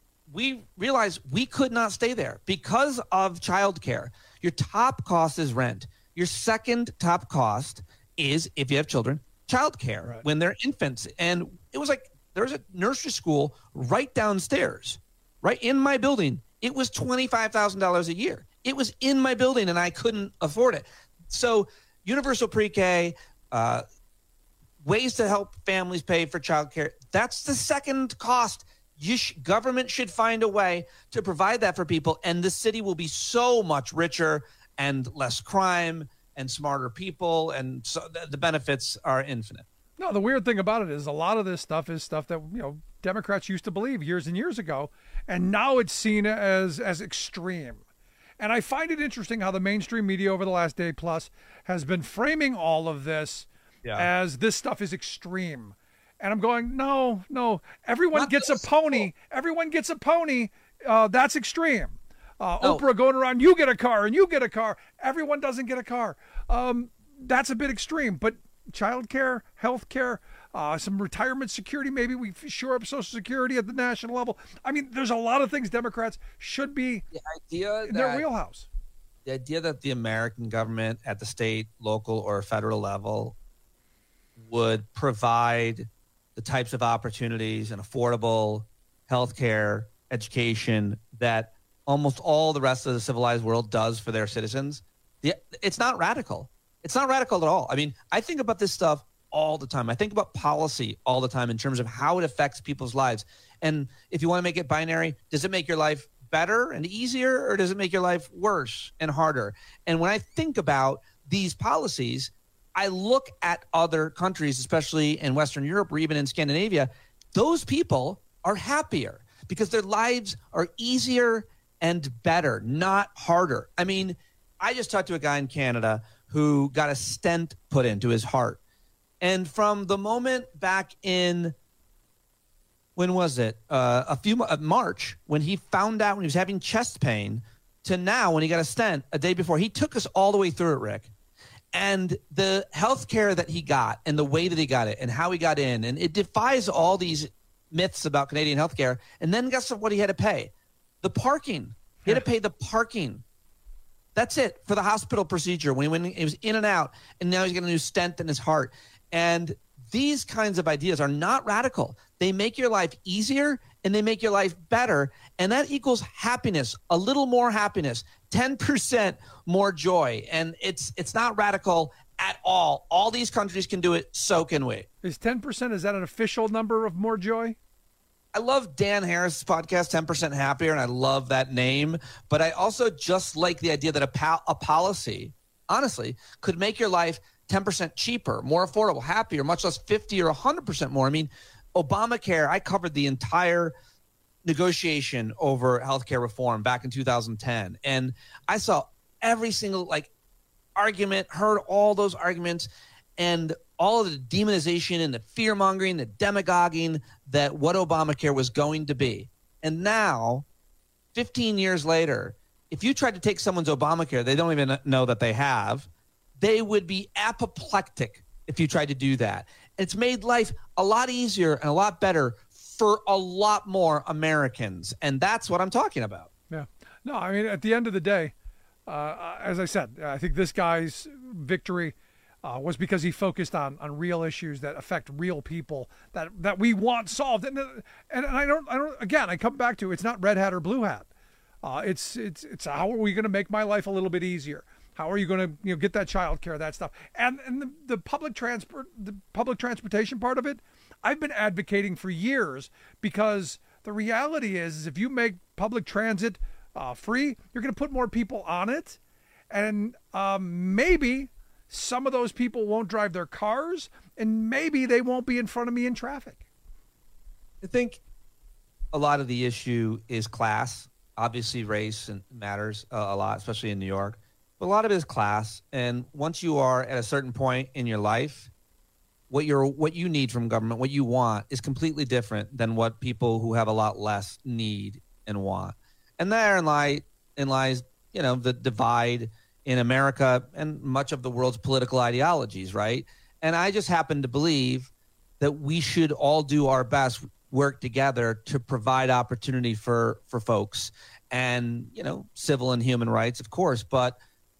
we realized we could not stay there because of childcare. Your top cost is rent. Your second top cost is, if you have children, childcare right. when they're infants. And it was like there's a nursery school right downstairs, right in my building. It was twenty-five thousand dollars a year. It was in my building, and I couldn't afford it. So universal pre-K, uh, ways to help families pay for childcare. That's the second cost. You sh- government should find a way to provide that for people, and the city will be so much richer and less crime and smarter people, and so th- the benefits are infinite. No, the weird thing about it is a lot of this stuff is stuff that, you know, Democrats used to believe years and years ago, and now it's seen as as extreme. And I find it interesting how the mainstream media over the last day plus has been framing all of this yeah. as this stuff is extreme. And I'm going, no, no. Everyone Not gets this. a pony. Everyone gets a pony. Uh, that's extreme. Uh, no. Oprah going around, you get a car and you get a car. Everyone doesn't get a car. Um, that's a bit extreme. But childcare, health care, uh, some retirement security, maybe we shore up Social Security at the national level. I mean, there's a lot of things Democrats should be the idea in that, their wheelhouse. The idea that the American government at the state, local, or federal level would provide the types of opportunities and affordable health care, education that almost all the rest of the civilized world does for their citizens, the, it's not radical. It's not radical at all. I mean, I think about this stuff all the time. I think about policy all the time in terms of how it affects people's lives. And if you want to make it binary, does it make your life better and easier, or does it make your life worse and harder? And when I think about these policies, I look at other countries, especially in Western Europe or even in Scandinavia. Those people are happier because their lives are easier and better, not harder. I mean, I just talked to a guy in Canada who got a stent put into his heart. And from the moment back in, when was it? Uh, a few, uh, March, when he found out when he was having chest pain, to now when he got a stent a day before, he took us all the way through it, Rick. And the health care that he got and the way that he got it and how he got in, and it defies all these myths about Canadian health care. And then guess what he had to pay? The parking. He had to pay the parking. That's it for the hospital procedure when he, when he was in and out, and now he's got a new stent in his heart. And these kinds of ideas are not radical. They make your life easier and they make your life better. And that equals happiness, a little more happiness, ten percent more joy. And it's it's not radical at all. All these countries can do it, so can we. Is ten percent, is that an official number of more joy? I love Dan Harris' podcast, ten percent Happier, and I love that name. But I also just like the idea that a, pal- a policy, honestly, could make your life ten percent cheaper, more affordable, happier, much less fifty or one hundred percent more. I mean, Obamacare, I covered the entire negotiation over healthcare reform back in two thousand ten. And I saw every single like argument, heard all those arguments, and all of the demonization and the fear-mongering, the demagoguing that what Obamacare was going to be. And now, fifteen years later, if you tried to take someone's Obamacare, they don't even know that they have, they would be apoplectic if you tried to do that. It's made life a lot easier and a lot better for a lot more Americans. And that's what I'm talking about. Yeah. No, I mean, at the end of the day, uh, as I said, I think this guy's victory uh, was because he focused on on real issues that affect real people that, that we want solved. And, and and I don't, I don't, again, I come back to, it's not red hat or blue hat. Uh, it's, it's, it's how are we going to make my life a little bit easier? How are you going to, you know, get that child care, that stuff? And and the, the public transport, the public transportation part of it, I've been advocating for years, because the reality is, is if you make public transit uh, free, you're going to put more people on it. And um, maybe some of those people won't drive their cars, and maybe they won't be in front of me in traffic. I think a lot of the issue is class. Obviously, race matters uh, a lot, especially in New York. But a lot of it is class. And once you are at a certain point in your life, what you're what you need from government, what you want, is completely different than what people who have a lot less need and want. And therein lie in lies, you know, the divide in America and much of the world's political ideologies, right? And I just happen to believe that we should all do our best, work together to provide opportunity for for folks, and, you know, civil and human rights, of course. But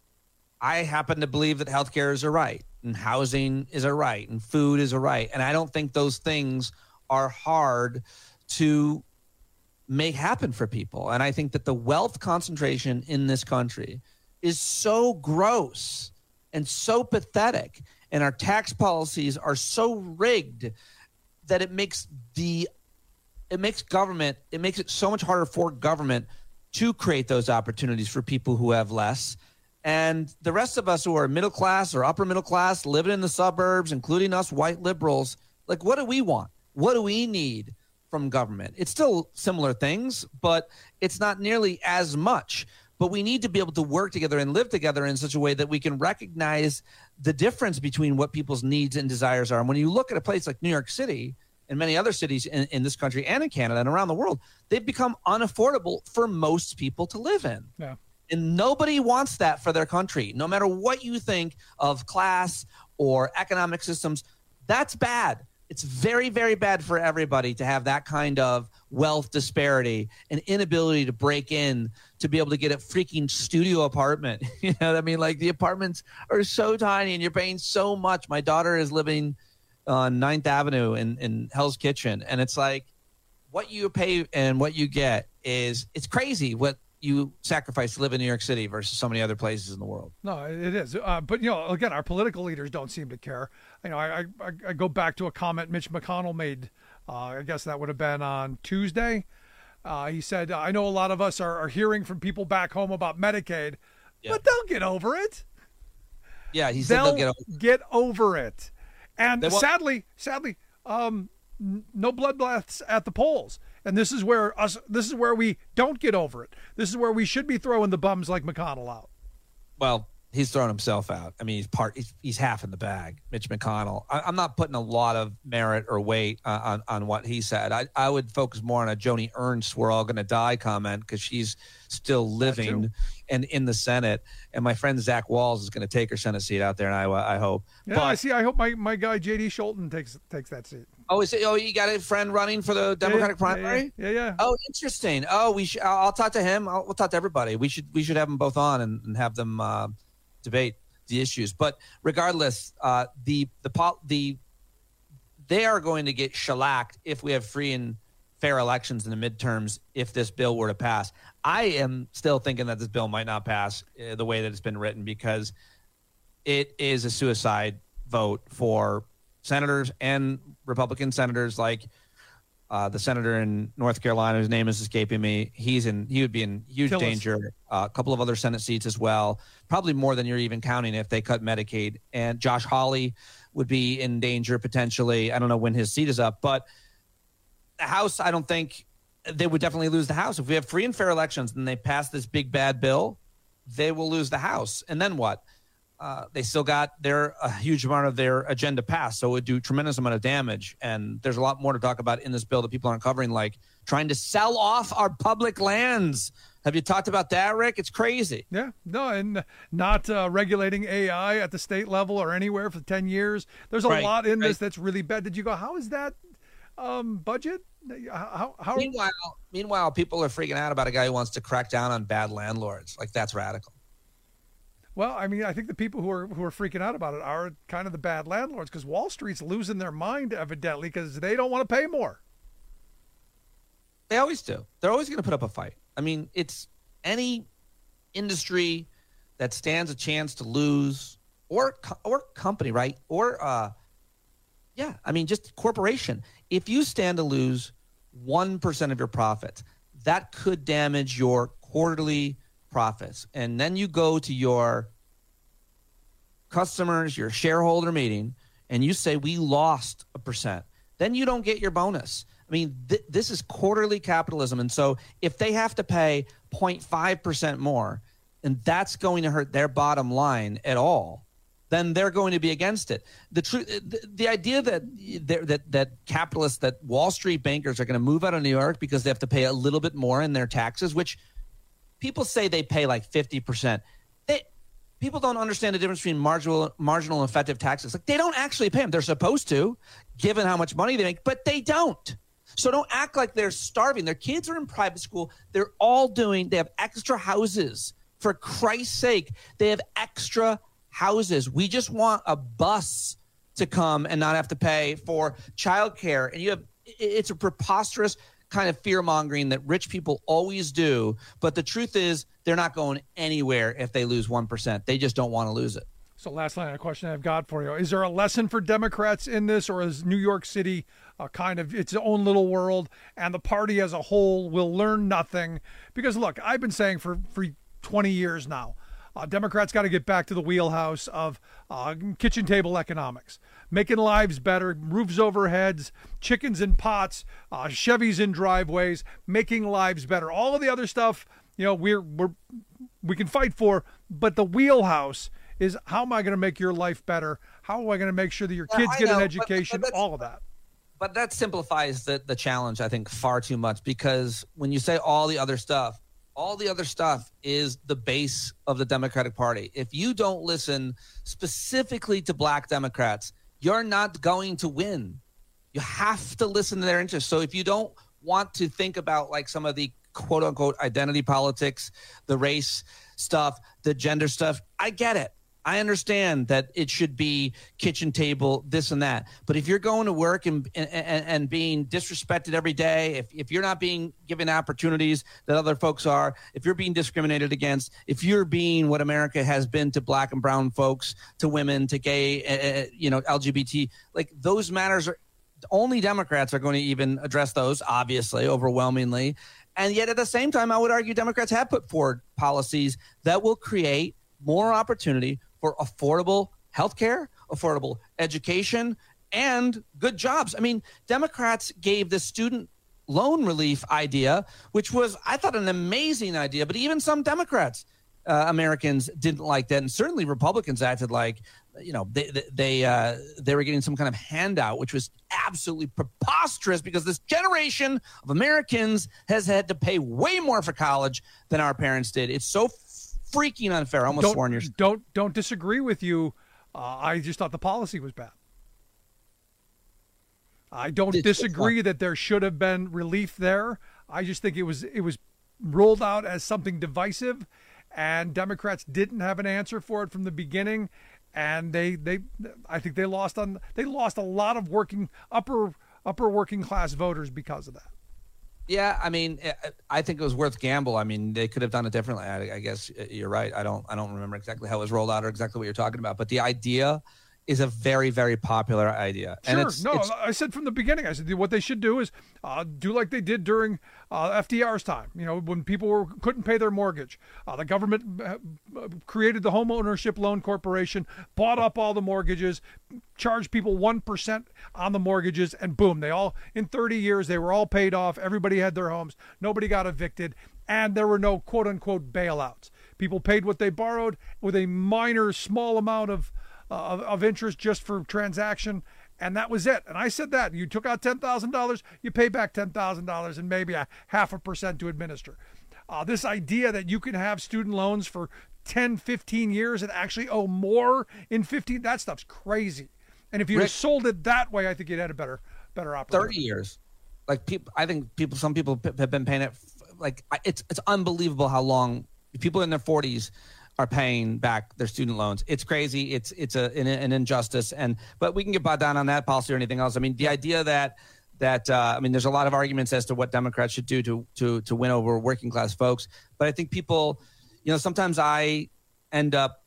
I happen to believe that healthcare is a right, and housing is a right, and food is a right. And I don't think those things are hard to make happen for people. And I think that the wealth concentration in this country is so gross and so pathetic. and our tax policies are so rigged that it makes the it makes government it makes it so much harder for government to create those opportunities for people who have less. And the rest of us who are middle class or upper middle class, living in the suburbs, including us white liberals, like, what do we want? What do we need from government? It's still similar things, but it's not nearly as much. But we need to be able to work together and live together in such a way that we can recognize the difference between what people's needs and desires are. And when you look at a place like New York City and many other cities in, in this country and in Canada and around the world, they've become unaffordable for most people to live in. Yeah. And nobody wants that for their country. No matter what you think of class or economic systems, that's bad. It's very, very bad for everybody to have that kind of wealth disparity and inability to break in to be able to get a freaking studio apartment. You know what I mean? Like, the apartments are so tiny and you're paying so much. My daughter is living on Ninth Avenue in, in Hell's Kitchen. And it's like, what you pay and what you get is, it's crazy what you sacrifice to live in New York City versus so many other places in the world. No, it is. Uh, but, you know, again, our political leaders don't seem to care. You know, I, I, I go back to a comment Mitch McConnell made. Uh, I guess that would have been on Tuesday. Uh, he said, I know a lot of us are, are hearing from people back home about Medicaid, yeah. but they'll get over it. Yeah, he said they'll, they'll get over, get over it. And They sadly, sadly, um, n- no bloodbaths at the polls. And this is where us. This is where we don't get over it. This is where we should be throwing the bums like McConnell out. Well, he's thrown himself out. I mean, he's part. He's, he's half in the bag. Mitch McConnell. I, I'm not putting a lot of merit or weight uh, on on what he said. I I would focus more on a Joni Ernst "We're all going to die" comment, because she's still living and in the Senate. And my friend Zach Walz is going to take her Senate seat out there in Iowa, I hope. Yeah, but, I see. I hope my, my guy J D Scholten takes takes that seat. Oh, is it, oh, you got a friend running for the Democratic yeah, primary? Yeah, yeah, yeah. Oh, interesting. Oh, we should. I'll, I'll talk to him. I'll, we'll talk to everybody. We should. We should have them both on and, and have them uh, debate the issues. But regardless, uh, the the the they are going to get shellacked if we have free and fair elections in the midterms. If this bill were to pass, I am still thinking that this bill might not pass uh, the way that it's been written, because it is a suicide vote for senators and Republican senators, like uh, the senator in North Carolina, whose name is escaping me. He's in. He would be in huge Kill danger. Uh, a couple of other Senate seats as well, probably more than you're even counting if they cut Medicaid. And Josh Hawley would be in danger potentially. I don't know when his seat is up, but the House, I don't think they would definitely lose the House. If we have free and fair elections and they pass this big bad bill, they will lose the House. And then what? Uh, they still got their a huge amount of their agenda passed, so it would do a tremendous amount of damage. And there's a lot more to talk about in this bill that people aren't covering, like trying to sell off our public lands. Have you talked about that, Rick? It's crazy. Yeah, no, and not uh, regulating A I at the state level or anywhere for ten years. There's a Right, lot in right. this that's really bad. Did you go, how is that um, budget? How, how? Meanwhile, meanwhile, people are freaking out about a guy who wants to crack down on bad landlords. Like, that's radical. Well, I mean, I think the people who are who are freaking out about it are kind of the bad landlords, because Wall Street's losing their mind, evidently, because they don't want to pay more. They always do. They're always going to put up a fight. I mean, it's any industry that stands a chance to lose, or or company, right? Or uh, yeah, I mean, just corporation. If you stand to lose one percent of your profits, that could damage your quarterly profits. And then you go to your customers, your shareholder meeting, and you say, we lost a percent. Then you don't get your bonus. I mean, th- this is quarterly capitalism. And so if they have to pay zero point five percent more, and that's going to hurt their bottom line at all, then they're going to be against it. The truth, the, the idea that, that that capitalists, that Wall Street bankers are going to move out of New York because they have to pay a little bit more in their taxes, which people say they pay like fifty percent. They, people don't understand the difference between marginal, marginal and effective taxes. Like, they don't actually pay them. They're supposed to, given how much money they make, but they don't. So don't act like they're starving. Their kids are in private school. They're all doing, they have extra houses. For Christ's sake, they have extra houses. We just want a bus to come and not have to pay for childcare. And you have, it's a preposterous kind of fear-mongering that rich people always do. But the truth is, they're not going anywhere if they lose one percent. They just don't want to lose it. So last line of question I've got for you. Is there a lesson for Democrats in this, or is New York City uh, kind of its own little world and the party as a whole will learn nothing? Because, look, I've been saying for, for twenty years now, uh, Democrats got to get back to the wheelhouse of uh, kitchen table economics, making lives better, roofs over heads, chickens in pots, uh, Chevys in driveways, making lives better. All of the other stuff, you know, we're, we're, we can fight for, but the wheelhouse is how am I going to make your life better? How am I going to make sure that your kids yeah, get know, an education? But, but all of that. But that simplifies the, the challenge, I think, far too much, because when you say all the other stuff, all the other stuff is the base of the Democratic Party. If you don't listen specifically to black Democrats, you're not going to win. You have to listen to their interests. So if you don't want to think about like some of the quote unquote identity politics, the race stuff, the gender stuff, I get it. I understand that it should be kitchen table, this and that. But if you're going to work and and, and being disrespected every day, if, if you're not being given opportunities that other folks are, if you're being discriminated against, if you're being what America has been to black and brown folks, to women, to gay, uh, you know, L G B T, like those matters are only Democrats are going to even address those, obviously, overwhelmingly. And yet at the same time, I would argue Democrats have put forward policies that will create more opportunity for affordable health care, affordable education, and good jobs. I mean, Democrats gave the student loan relief idea, which was, I thought, an amazing idea. But even some Democrats, uh, Americans, didn't like that. And certainly Republicans acted like, you know, they they uh, they were getting some kind of handout, which was absolutely preposterous because this generation of Americans has had to pay way more for college than our parents did. It's so freaking unfair. I almost don't, sworn you're... Don't, don't disagree with you. Uh, I just thought the policy was bad. I don't it's disagree that there should have been relief there. I just think it was it was rolled out as something divisive, and Democrats didn't have an answer for it from the beginning. And they, they, I think they lost on they lost a lot of working upper upper working class voters because of that. Yeah, I mean, I think it was worth gamble. I mean, they could have done it differently. I, I guess you're right. I don't I don't remember exactly how it was rolled out or exactly what you're talking about. But the idea is a very, very popular idea. Sure. And it's, no, it's, I said from the beginning, I said what they should do is uh, do like they did during uh, F D R's time. You know, when people were, couldn't pay their mortgage, uh, the government uh, created the Home Ownership Loan Corporation, bought up all the mortgages, charged people one percent on the mortgages, and boom, they all, in thirty years, they were all paid off. Everybody had their homes. Nobody got evicted. And there were no quote unquote bailouts. People paid what they borrowed with a minor, small amount of Uh, of, of interest just for transaction, and that was it. And I said that. You took out ten thousand dollars, you pay back ten thousand dollars and maybe a half a percent to administer. Uh, this idea that you can have student loans for ten, fifteen years and actually owe more in fifteen, that stuff's crazy. And if you had sold it that way, I think you'd had a better better opportunity. thirty years. Like people, I think people, some people have been paying it. Like it's it's unbelievable how long people in their forties are paying back their student loans. It's crazy. It's it's a an, an injustice. And but we can get bogged down on that policy or anything else. I mean, the idea that that uh, I mean, there's a lot of arguments as to what Democrats should do to to to win over working class folks. But I think people, you know, sometimes I end up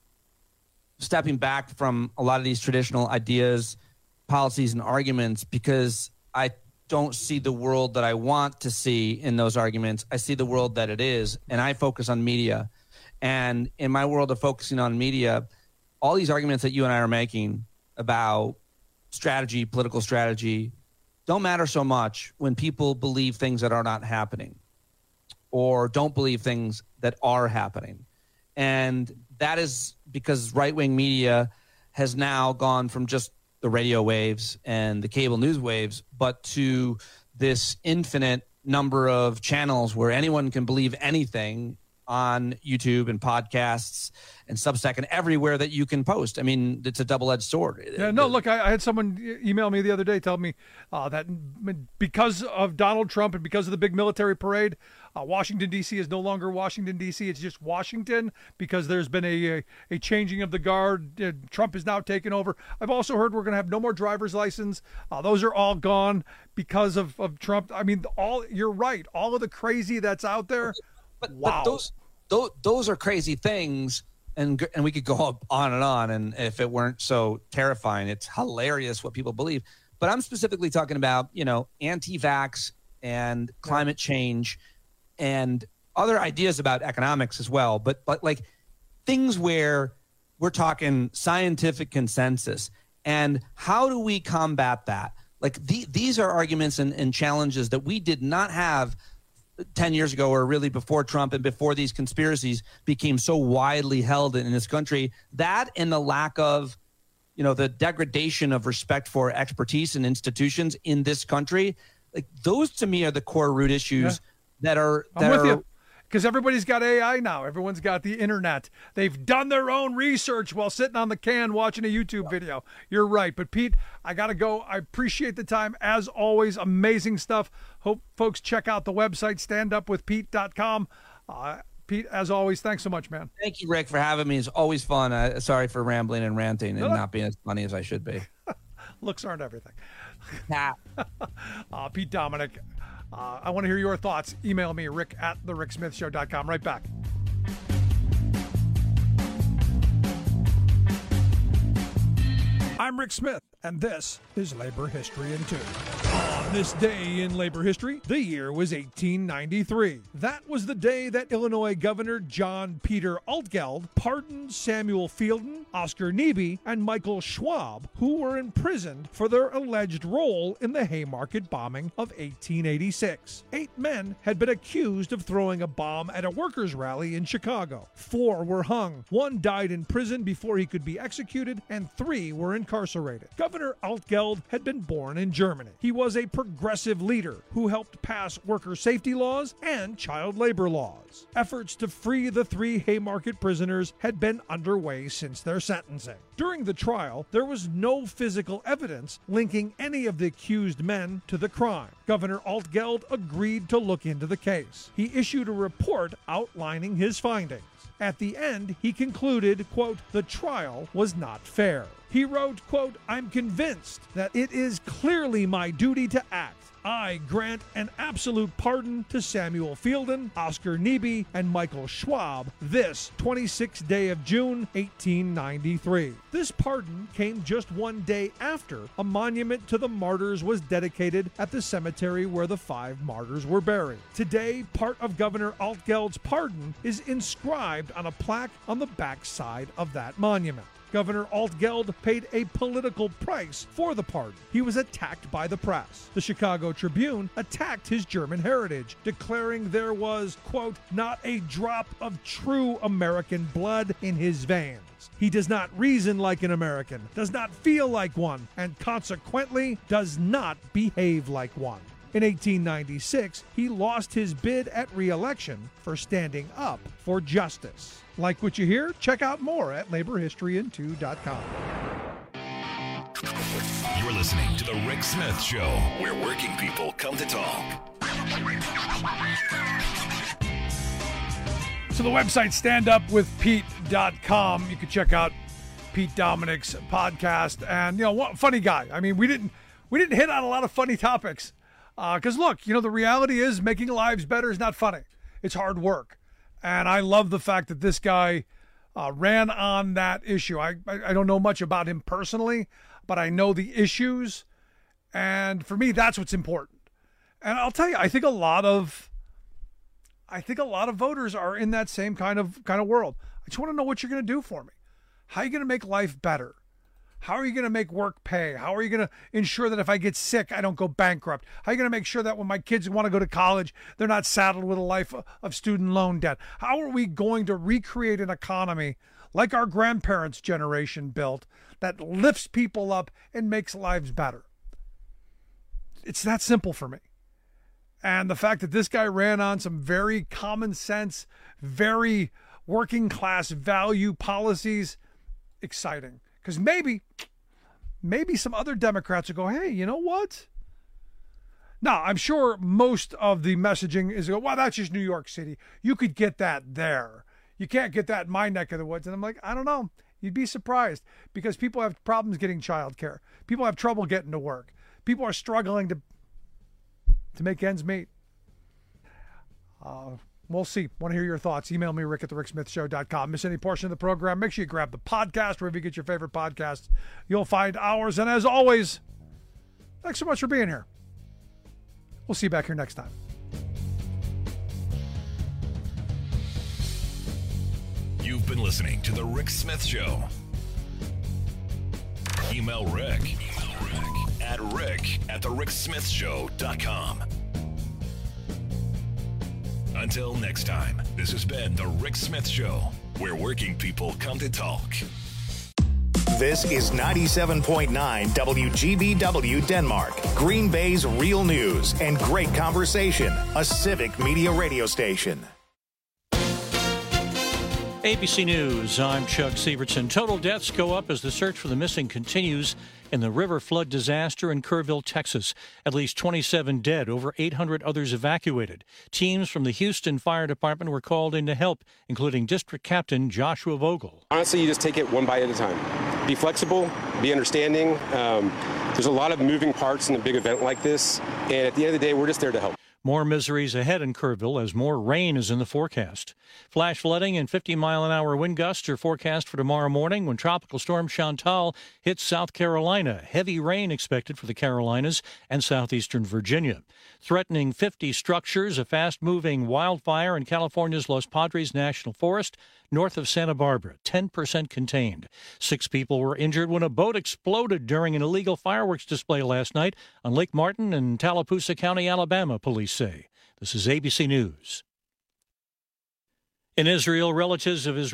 stepping back from a lot of these traditional ideas, policies, and arguments because I don't see the world that I want to see in those arguments. I see the world that it is, and I focus on media. And in my world of focusing on media, all these arguments that you and I are making about strategy, political strategy, don't matter so much when people believe things that are not happening or don't believe things that are happening. And that is because right-wing media has now gone from just the radio waves and the cable news waves, but to this infinite number of channels where anyone can believe anything on YouTube and podcasts and Substack and everywhere that you can post. I mean, it's a double-edged sword. Yeah, no, look, I, I had someone email me the other day, tell me uh, that because of Donald Trump and because of the big military parade, uh, Washington, D C is no longer Washington, D C. It's just Washington because there's been a, a, a changing of the guard. Uh, Trump is now taking over. I've also heard we're going to have no more driver's license. Uh, those are all gone because of, of Trump. I mean, all you're right. All of the crazy that's out there. But, wow. but those, those those are crazy things and and we could go on and on. And if it weren't so terrifying, it's hilarious what people believe. But I'm specifically talking about, you know, anti-vax and climate change and other ideas about economics as well. But but like things where we're talking scientific consensus. And how do we combat that? Like the, these are arguments and, and challenges that we did not have ten years ago, or really before Trump and before these conspiracies became so widely held in this country. That and the lack of, you know, the degradation of respect for expertise and institutions in this country. Like those to me are the core root issues yeah. that are. That I'm with are, you. Because everybody's got A I now. Everyone's got the internet. They've done their own research while sitting on the can watching a YouTube video. You're right. But, Pete, I got to go. I appreciate the time. As always, amazing stuff. Hope folks check out the website, stand up with pete dot com. Uh, Pete, as always, thanks so much, man. Thank you, Rick, for having me. It's always fun. Uh, sorry for rambling and ranting No, and no. not being as funny as I should be. Looks aren't everything. Nah. uh, Pete Dominick. Uh, I want to hear your thoughts. Email me, rick at the rick smith show dot com. Right back. I'm Rick Smith, and this is Labor History in Two. On this day in labor history, the year was eighteen ninety-three. That was the day that Illinois Governor John Peter Altgeld pardoned Samuel Fielden, Oscar Neebe, and Michael Schwab, who were imprisoned for their alleged role in the Haymarket bombing of eighteen eighty-six. Eight men had been accused of throwing a bomb at a workers' rally in Chicago. Four were hung. One died in prison before he could be executed, and three were incarcerated. Governor Altgeld had been born in Germany. He was a progressive leader who helped pass worker safety laws and child labor laws. Efforts to free the three Haymarket prisoners had been underway since their sentencing. During the trial, there was no physical evidence linking any of the accused men to the crime. Governor Altgeld agreed to look into the case. He issued a report outlining his findings. At the end, he concluded, quote, the trial was not fair. He wrote, quote, I'm convinced that it is clearly my duty to act. I grant an absolute pardon to Samuel Fielden, Oscar Neebe, and Michael Schwab this twenty-sixth day of June, eighteen ninety-three. This pardon came just one day after a monument to the martyrs was dedicated at the cemetery where the five martyrs were buried. Today, part of Governor Altgeld's pardon is inscribed on a plaque on the backside of that monument. Governor Altgeld paid a political price for the pardon. He was attacked by the press. The Chicago Tribune attacked his German heritage, declaring there was, quote, not a drop of true American blood in his veins. He does not reason like an American, does not feel like one, and consequently does not behave like one. In eighteen ninety-six, he lost his bid at re-election for standing up for justice. Like what you hear? Check out more at labor history in two dot com. You're listening to The Rick Smith Show, where working people come to talk. So the website stand up with pete dot com. You can check out Pete Dominick's podcast. And, you know, what funny guy. I mean, we didn't we didn't hit on a lot of funny topics. Because, uh, look, you know, the reality is making lives better is not funny. It's hard work. And I love the fact that this guy uh, ran on that issue. I, I I don't know much about him personally, but I know the issues. And for me, that's what's important. And I'll tell you, I think a lot of I think a lot of voters are in that same kind of kind of world. I just want to know what you're going to do for me. How are you going to make life better? How are you going to make work pay? How are you going to ensure that if I get sick, I don't go bankrupt? How are you going to make sure that when my kids want to go to college, they're not saddled with a life of student loan debt? How are we going to recreate an economy like our grandparents' generation built that lifts people up and makes lives better? It's that simple for me. And the fact that this guy ran on some very common sense, very working class value policies, exciting. Because maybe, maybe some other Democrats will go, hey, you know what? Now, I'm sure most of the messaging is, well, that's just New York City. You could get that there. You can't get that in my neck of the woods. And I'm like, I don't know. You'd be surprised because people have problems getting childcare. People have trouble getting to work. People are struggling to to make ends meet. Uh, We'll see. Want to hear your thoughts? Email me, rick at the rick smith show dot com. Miss any portion of the program, make sure you grab the podcast wherever you get your favorite podcasts. You'll find ours. And as always, thanks so much for being here. We'll see you back here next time. You've been listening to The Rick Smith Show. Email Rick, Email Rick at rick at the rick smith show dot com. Until next time, this has been The Rick Smith Show, where working people come to talk. This is ninety-seven point nine W G B W Denmark, Green Bay's real news and great conversation, a civic media radio station. A B C News, I'm Chuck Sievertson. Total deaths go up as the search for the missing continues in the river flood disaster in Kerrville, Texas. At least twenty-seven dead, over eight hundred others evacuated. Teams from the Houston Fire Department were called in to help, including District Captain Joshua Vogel. Honestly, you just take it one bite at a time. Be flexible, be understanding. Um, there's a lot of moving parts in a big event like this, and at the end of the day, we're just there to help. More miseries ahead in Kerrville as more rain is in the forecast. Flash flooding and fifty mile an hour wind gusts are forecast for tomorrow morning when Tropical Storm Chantal hits South Carolina. Heavy rain expected for the Carolinas and southeastern Virginia. Threatening fifty structures, a fast-moving wildfire in California's Los Padres National Forest, north of Santa Barbara, ten percent contained. Six people were injured when a boat exploded during an illegal fireworks display last night on Lake Martin in Tallapoosa County, Alabama, police say. This is A B C News. In Israel, relatives of Israel